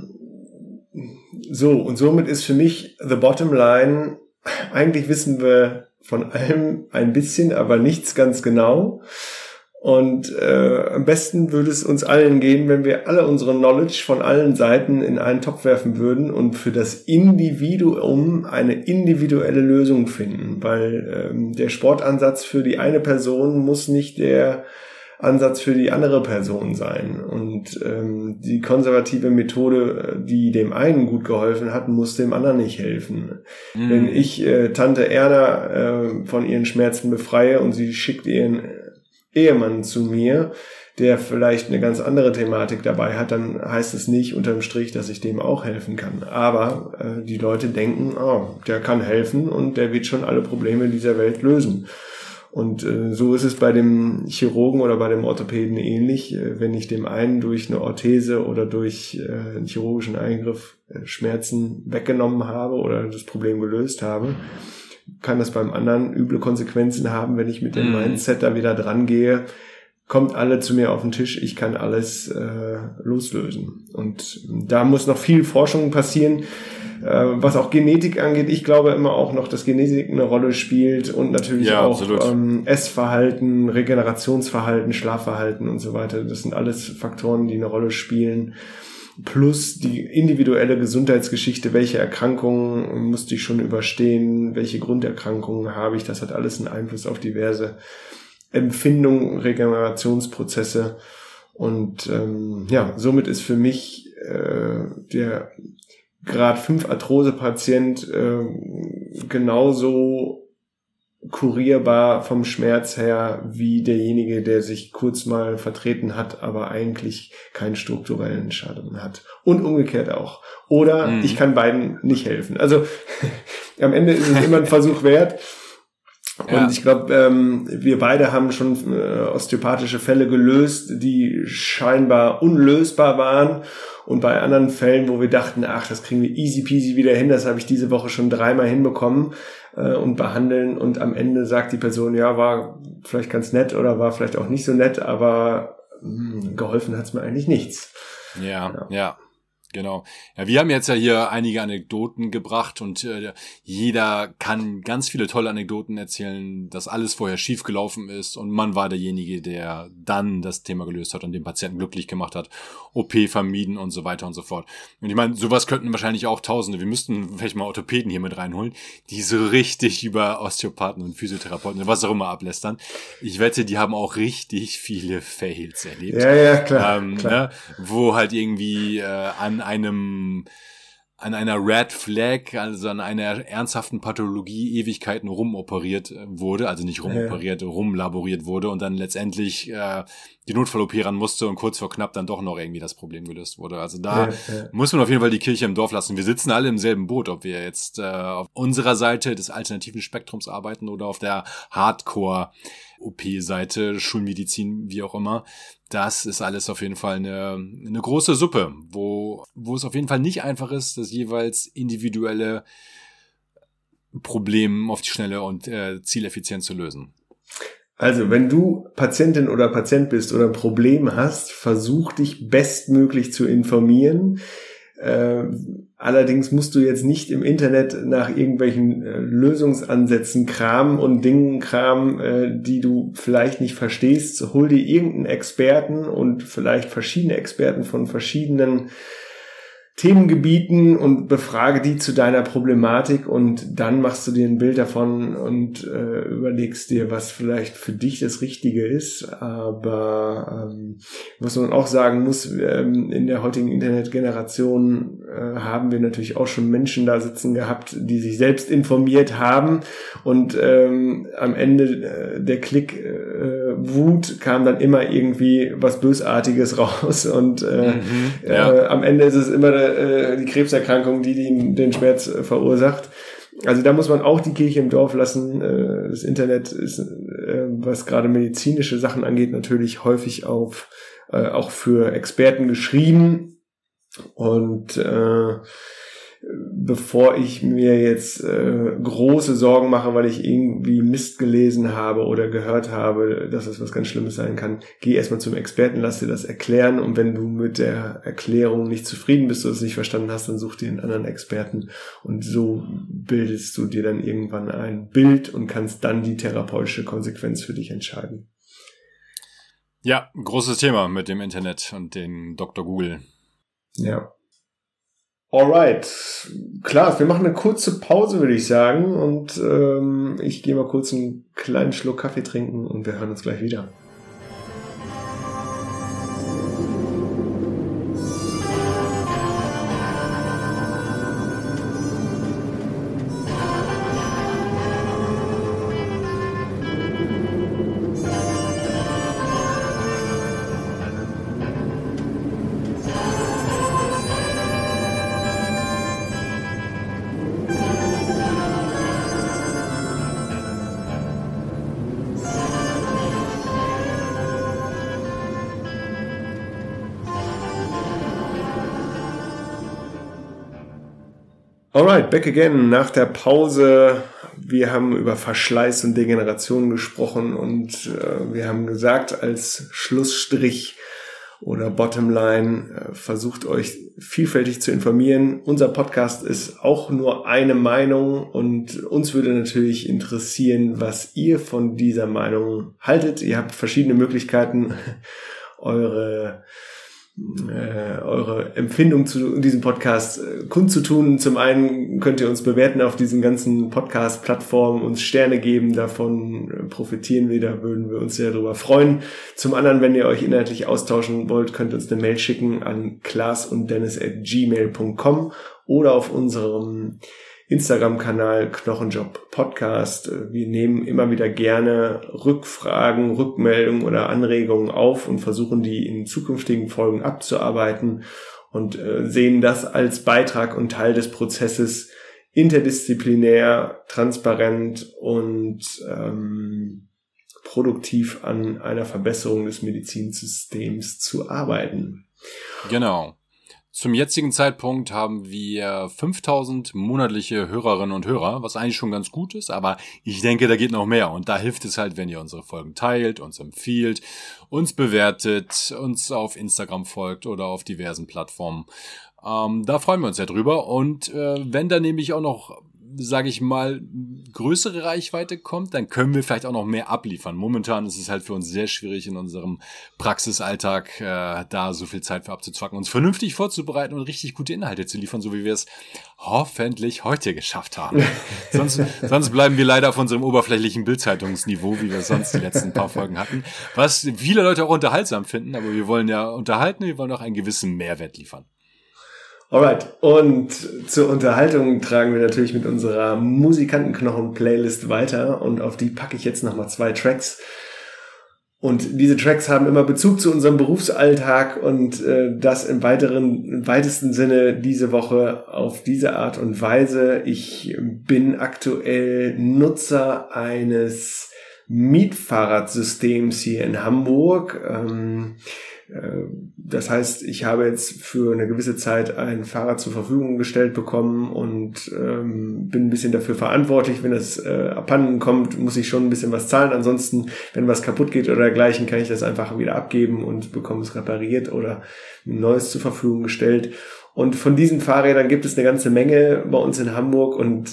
S3: so und somit ist für mich the bottom line, eigentlich wissen wir von allem ein bisschen, aber nichts ganz genau. Und am besten würde es uns allen gehen, wenn wir alle unsere Knowledge von allen Seiten in einen Topf werfen würden und für das Individuum eine individuelle Lösung finden, weil der Sportansatz für die eine Person muss nicht der Ansatz für die andere Person sein. Und die konservative Methode, die dem einen gut geholfen hat, muss dem anderen nicht helfen. Mhm. Wenn ich Tante Erna von ihren Schmerzen befreie und sie schickt ihren Ehemann zu mir, der vielleicht eine ganz andere Thematik dabei hat, dann heißt es nicht unterm Strich, dass ich dem auch helfen kann. Aber die Leute denken, oh, der kann helfen und der wird schon alle Probleme dieser Welt lösen. Und so ist es bei dem Chirurgen oder bei dem Orthopäden ähnlich. Wenn ich dem einen durch eine Orthese oder durch einen chirurgischen Eingriff Schmerzen weggenommen habe oder das Problem gelöst habe, kann das beim anderen üble Konsequenzen haben, wenn ich mit dem Mindset da wieder dran gehe. Kommt alle zu mir auf den Tisch, ich kann alles loslösen. Und da muss noch viel Forschung passieren, was auch Genetik angeht. Ich glaube immer auch noch, dass Genetik eine Rolle spielt und natürlich ja, auch Essverhalten, Regenerationsverhalten, Schlafverhalten und so weiter. Das sind alles Faktoren, die eine Rolle spielen. Plus die individuelle Gesundheitsgeschichte, welche Erkrankungen musste ich schon überstehen, welche Grunderkrankungen habe ich, das hat alles einen Einfluss auf diverse Empfindungen, Regenerationsprozesse und ja, somit ist für mich der Grad 5 Arthrose-Patient genauso kurierbar vom Schmerz her wie derjenige, der sich kurz mal vertreten hat, aber eigentlich keinen strukturellen Schaden hat. Und umgekehrt auch. Oder ich kann beiden nicht helfen. Also am Ende ist es immer ein Versuch wert. Und ich glaube, wir beide haben schon osteopathische Fälle gelöst, die scheinbar unlösbar waren. Und bei anderen Fällen, wo wir dachten, ach, das kriegen wir easy peasy wieder hin, das habe ich diese Woche schon 3-mal hinbekommen und behandeln. Und am Ende sagt die Person, ja, war vielleicht ganz nett oder war vielleicht auch nicht so nett, aber geholfen hat's mir eigentlich nichts.
S2: Ja. Genau. Ja, wir haben jetzt ja hier einige Anekdoten gebracht und jeder kann ganz viele tolle Anekdoten erzählen, dass alles vorher schief gelaufen ist und man war derjenige, der dann das Thema gelöst hat und den Patienten glücklich gemacht hat, OP vermieden und so weiter und so fort. Und ich meine, sowas könnten wahrscheinlich auch Tausende, wir müssten vielleicht mal Orthopäden hier mit reinholen, die so richtig über Osteopathen und Physiotherapeuten und was auch immer ablästern. Ich wette, die haben auch richtig viele Fails erlebt.
S3: Ja, klar.
S2: Ne, wo halt irgendwie an einem an einer Red Flag, also an einer ernsthaften Pathologie Ewigkeiten rumoperiert wurde, also nicht rumoperiert, rumlaboriert wurde und dann letztendlich die Notfall-OP ran musste und kurz vor knapp dann doch noch irgendwie das Problem gelöst wurde. Also da muss man auf jeden Fall die Kirche im Dorf lassen. Wir sitzen alle im selben Boot, ob wir jetzt auf unserer Seite des alternativen Spektrums arbeiten oder auf der Hardcore-OP-Seite, Schulmedizin, wie auch immer. Das ist alles auf jeden Fall eine große Suppe, wo es auf jeden Fall nicht einfach ist, das jeweils individuelle Problem auf die Schnelle und zieleffizient zu lösen.
S3: Also, wenn du Patientin oder Patient bist oder ein Problem hast, versuch dich bestmöglich zu informieren. Allerdings musst du jetzt nicht im Internet nach irgendwelchen Lösungsansätzen kramen, die du vielleicht nicht verstehst. Hol dir irgendeinen Experten und vielleicht verschiedene Experten von verschiedenen Themengebieten und befrage die zu deiner Problematik und dann machst du dir ein Bild davon und überlegst dir, was vielleicht für dich das Richtige ist. Aber was man auch sagen muss, in der heutigen Internetgeneration haben wir natürlich auch schon Menschen da sitzen gehabt, die sich selbst informiert haben und am Ende der Wut kam dann immer irgendwie was Bösartiges raus und am Ende ist es immer die Krebserkrankung, die den Schmerz verursacht. Also da muss man auch die Kirche im Dorf lassen. Das Internet ist, was gerade medizinische Sachen angeht, natürlich häufig auch für Experten geschrieben. Und bevor ich mir jetzt große Sorgen mache, weil ich irgendwie Mist gelesen habe oder gehört habe, dass es was ganz Schlimmes sein kann, geh erstmal zum Experten, lass dir das erklären und wenn du mit der Erklärung nicht zufrieden bist oder es nicht verstanden hast, dann such dir einen anderen Experten und so bildest du dir dann irgendwann ein Bild und kannst dann die therapeutische Konsequenz für dich entscheiden.
S2: Ja, großes Thema mit dem Internet und den Dr. Google.
S3: Ja. Alright, Klaas, wir machen eine kurze Pause, würde ich sagen, und ich gehe mal kurz einen kleinen Schluck Kaffee trinken und wir hören uns gleich wieder. Alright, back again. Nach der Pause, wir haben über Verschleiß und Degeneration gesprochen und wir haben gesagt, als Schlussstrich oder Bottomline, versucht euch vielfältig zu informieren. Unser Podcast ist auch nur eine Meinung und uns würde natürlich interessieren, was ihr von dieser Meinung haltet. Ihr habt verschiedene Möglichkeiten, eure Empfindung zu diesem Podcast kundzutun. Zum einen könnt ihr uns bewerten auf diesen ganzen Podcast-Plattformen, uns Sterne geben, davon profitieren wir, da würden wir uns sehr darüber freuen. Zum anderen, wenn ihr euch inhaltlich austauschen wollt, könnt ihr uns eine Mail schicken an klaasunddennis@gmail.com oder auf unserem Instagram-Kanal Knochenjob Podcast. Wir nehmen immer wieder gerne Rückfragen, Rückmeldungen oder Anregungen auf und versuchen die in zukünftigen Folgen abzuarbeiten und sehen das als Beitrag und Teil des Prozesses, interdisziplinär, transparent und produktiv an einer Verbesserung des Medizinsystems zu arbeiten.
S2: Genau. Zum jetzigen Zeitpunkt haben wir 5000 monatliche Hörerinnen und Hörer, was eigentlich schon ganz gut ist, aber ich denke, da geht noch mehr und da hilft es halt, wenn ihr unsere Folgen teilt, uns empfiehlt, uns bewertet, uns auf Instagram folgt oder auf diversen Plattformen. Da freuen wir uns ja drüber und wenn da nämlich auch noch, sage ich mal, größere Reichweite kommt, dann können wir vielleicht auch noch mehr abliefern. Momentan ist es halt für uns sehr schwierig in unserem Praxisalltag, da so viel Zeit für abzuzwacken, uns vernünftig vorzubereiten und richtig gute Inhalte zu liefern, so wie wir es hoffentlich heute geschafft haben. Sonst bleiben wir leider auf unserem oberflächlichen Bild-Zeitungsniveau, wie wir es sonst die letzten paar Folgen hatten, was viele Leute auch unterhaltsam finden, aber wir wollen ja unterhalten, wir wollen auch einen gewissen Mehrwert liefern.
S3: Alright, und zur Unterhaltung tragen wir natürlich mit unserer Musikantenknochen-Playlist weiter und auf die packe ich jetzt nochmal 2 Tracks. Und diese Tracks haben immer Bezug zu unserem Berufsalltag und das im weitesten Sinne diese Woche auf diese Art und Weise. Ich bin aktuell Nutzer eines Mietfahrradsystems hier in Hamburg. Das heißt, ich habe jetzt für eine gewisse Zeit ein Fahrrad zur Verfügung gestellt bekommen und bin ein bisschen dafür verantwortlich. Wenn es abhanden kommt, muss ich schon ein bisschen was zahlen. Ansonsten, wenn was kaputt geht oder dergleichen, kann ich das einfach wieder abgeben und bekomme es repariert oder ein neues zur Verfügung gestellt. Und von diesen Fahrrädern gibt es eine ganze Menge bei uns in Hamburg und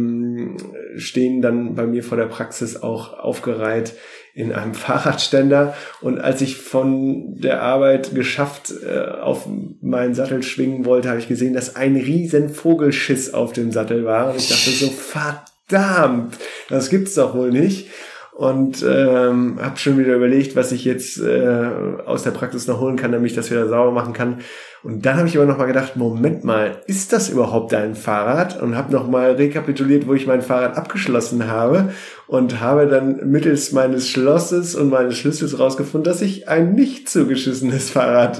S3: stehen dann bei mir vor der Praxis auch aufgereiht in einem Fahrradständer. Und als ich von der Arbeit geschafft auf meinen Sattel schwingen wollte, habe ich gesehen, dass ein riesen Vogelschiss auf dem Sattel war. Und ich dachte so, verdammt, das gibt's doch wohl nicht. Und habe schon wieder überlegt, was ich jetzt aus der Praxis noch holen kann, damit ich das wieder sauber machen kann. Und dann habe ich aber nochmal gedacht, Moment mal, ist das überhaupt dein Fahrrad? Und habe nochmal rekapituliert, wo ich mein Fahrrad abgeschlossen habe und habe dann mittels meines Schlosses und meines Schlüssels rausgefunden, dass ich ein nicht zugeschissenes Fahrrad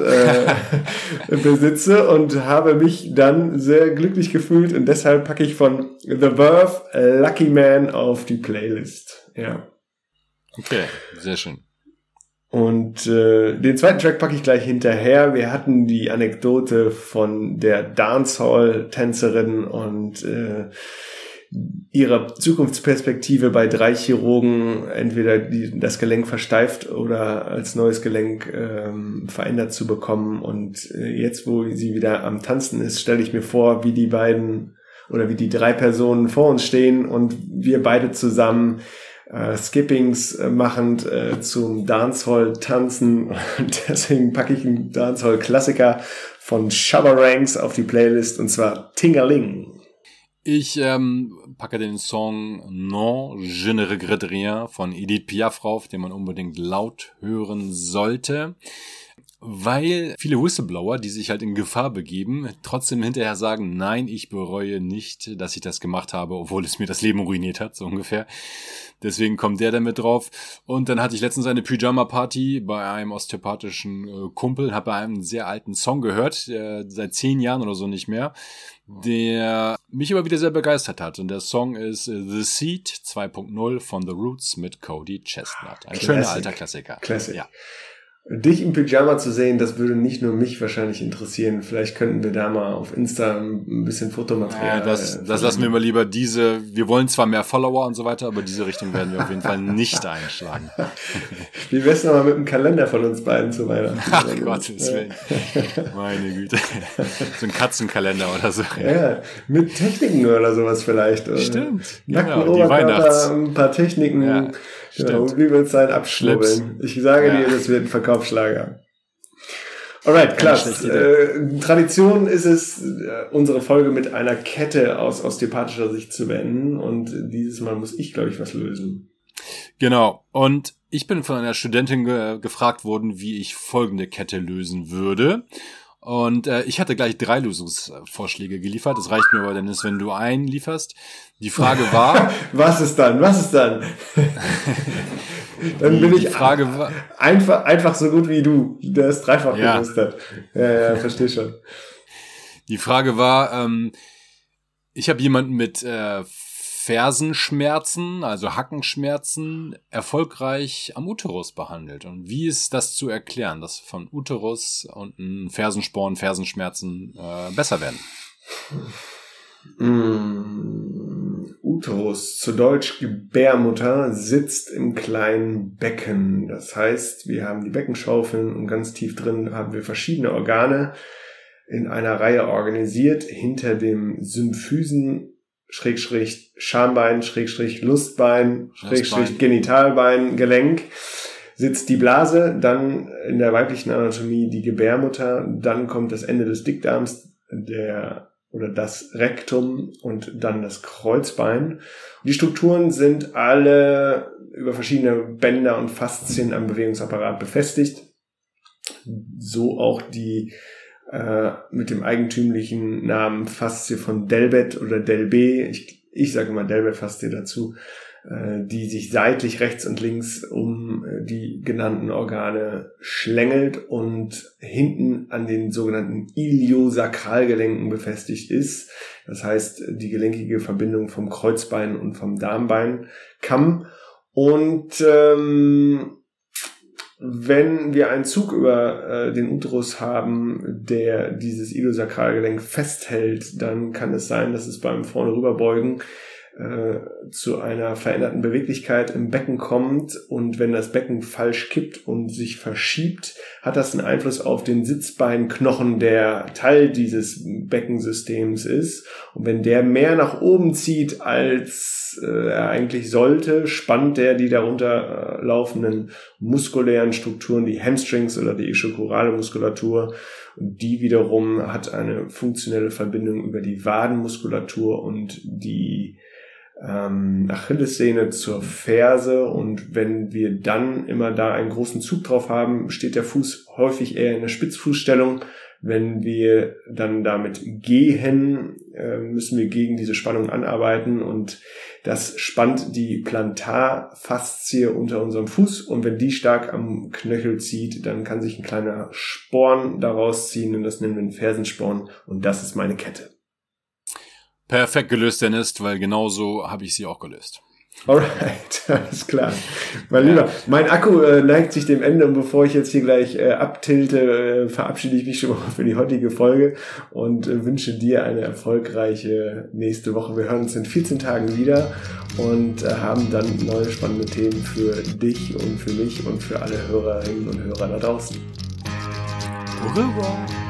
S3: besitze und habe mich dann sehr glücklich gefühlt und deshalb packe ich von The Verve Lucky Man auf die Playlist. Ja.
S2: Okay, sehr schön.
S3: Und den zweiten Track packe ich gleich hinterher. Wir hatten die Anekdote von der Dancehall-Tänzerin und ihrer Zukunftsperspektive bei 3 Chirurgen, entweder das Gelenk versteift oder als neues Gelenk verändert zu bekommen. Und jetzt, wo sie wieder am Tanzen ist, stelle ich mir vor, wie die beiden oder wie die 3 Personen vor uns stehen und wir beide zusammen Skippings machend zum Dancehall tanzen und deswegen packe ich einen Dancehall-Klassiker von Shabba Ranks auf die Playlist und zwar Tingaling.
S2: Ich packe den Song Non, je ne regrette rien von Edith Piaf rauf, den man unbedingt laut hören sollte. Weil viele Whistleblower, die sich halt in Gefahr begeben, trotzdem hinterher sagen, nein, ich bereue nicht, dass ich das gemacht habe, obwohl es mir das Leben ruiniert hat, so ungefähr. Deswegen kommt der damit drauf. Und dann hatte ich letztens eine Pyjama-Party bei einem osteopathischen Kumpel, habe einen sehr alten Song gehört, seit 10 Jahren oder so nicht mehr, der mich immer wieder sehr begeistert hat. Und der Song ist The Seed 2.0 von The Roots mit Cody Chestnut. Ein schöner alter Klassiker.
S3: Classic.
S2: Ja.
S3: Dich im Pyjama zu sehen, das würde nicht nur mich wahrscheinlich interessieren. Vielleicht könnten wir da mal auf Insta ein bisschen Fotomaterial.
S2: Ja, das lassen wir mal lieber wir wollen zwar mehr Follower und so weiter, aber diese Richtung werden wir auf jeden Fall nicht einschlagen.
S3: Wie wär's noch mal mit einem Kalender von uns beiden zu Weihnachten?
S2: Ach Gottes Willen. Meine Güte. So ein Katzenkalender oder so.
S3: Ja, mit Techniken oder sowas vielleicht.
S2: Stimmt.
S3: Nackten
S2: Genau, die Weihnachts.
S3: Ein paar Techniken.
S2: Ja,
S3: genau, wie wir uns dann abschnubbeln. Ich sage dir, das wird ein Verkaufsschlager. Alright, klasse. Tradition ist es, unsere Folge mit einer Kette aus osteopathischer Sicht zu beenden. Und dieses Mal muss ich, glaube ich, was lösen.
S2: Genau. Und ich bin von einer Studentin gefragt worden, wie ich folgende Kette lösen würde. Und ich hatte gleich 3 Lösungsvorschläge geliefert. Das reicht mir aber, Dennis, wenn du einen lieferst. Die Frage war...
S3: Was ist dann? Dann bin ich einfach so gut wie du, der es dreifach gelöst hat. Ja, verstehe schon.
S2: Die Frage war, ich habe jemanden mit Fersenschmerzen, also Hackenschmerzen, erfolgreich am Uterus behandelt. Und wie ist das zu erklären, dass von Uterus und Fersensporn, Fersenschmerzen besser werden?
S3: Uterus, zu Deutsch Gebärmutter, sitzt im kleinen Becken. Das heißt, wir haben die Beckenschaufeln und ganz tief drin haben wir verschiedene Organe in einer Reihe organisiert. Hinter dem Symphysen Schambein, Lustbein, Genitalbein, Gelenk sitzt die Blase, dann in der weiblichen Anatomie die Gebärmutter, dann kommt das Ende des Dickdarms, das Rektum und dann das Kreuzbein. Die Strukturen sind alle über verschiedene Bänder und Faszien am Bewegungsapparat befestigt. So auch die mit dem eigentümlichen Namen Faszie von Delbet oder Delbet, ich sage mal Delbet-Faszie dazu, die sich seitlich rechts und links um die genannten Organe schlängelt und hinten an den sogenannten Iliosakralgelenken befestigt ist. Das heißt, die gelenkige Verbindung vom Kreuzbein und vom Darmbeinkamm. Und wenn wir einen Zug über den Uterus haben, der dieses Iliosakralgelenk festhält, dann kann es sein, dass es beim vorne rüberbeugen zu einer veränderten Beweglichkeit im Becken kommt, und wenn das Becken falsch kippt und sich verschiebt, hat das einen Einfluss auf den Sitzbeinknochen, der Teil dieses Beckensystems ist, und wenn der mehr nach oben zieht, als er eigentlich sollte, spannt der die darunter laufenden muskulären Strukturen, die Hamstrings oder die ischochorale Muskulatur, und die wiederum hat eine funktionelle Verbindung über die Wadenmuskulatur und die Achillessehne zur Ferse, und wenn wir dann immer da einen großen Zug drauf haben, steht der Fuß häufig eher in der Spitzfußstellung. Wenn wir dann damit gehen, müssen wir gegen diese Spannung anarbeiten, und das spannt die Plantarfaszie unter unserem Fuß, und wenn die stark am Knöchel zieht, dann kann sich ein kleiner Sporn daraus ziehen, und das nennen wir einen Fersensporn, und das ist meine Kette.
S2: Perfekt gelöst, Dennis, weil genauso habe ich sie auch gelöst.
S3: Alright, alles klar. Mein Lieber, mein Akku neigt sich dem Ende, und bevor ich jetzt hier gleich abtilte, verabschiede ich mich schon mal für die heutige Folge und wünsche dir eine erfolgreiche nächste Woche. Wir hören uns in 14 Tagen wieder und haben dann neue spannende Themen für dich und für mich und für alle Hörerinnen und Hörer da draußen.
S2: Au revoir.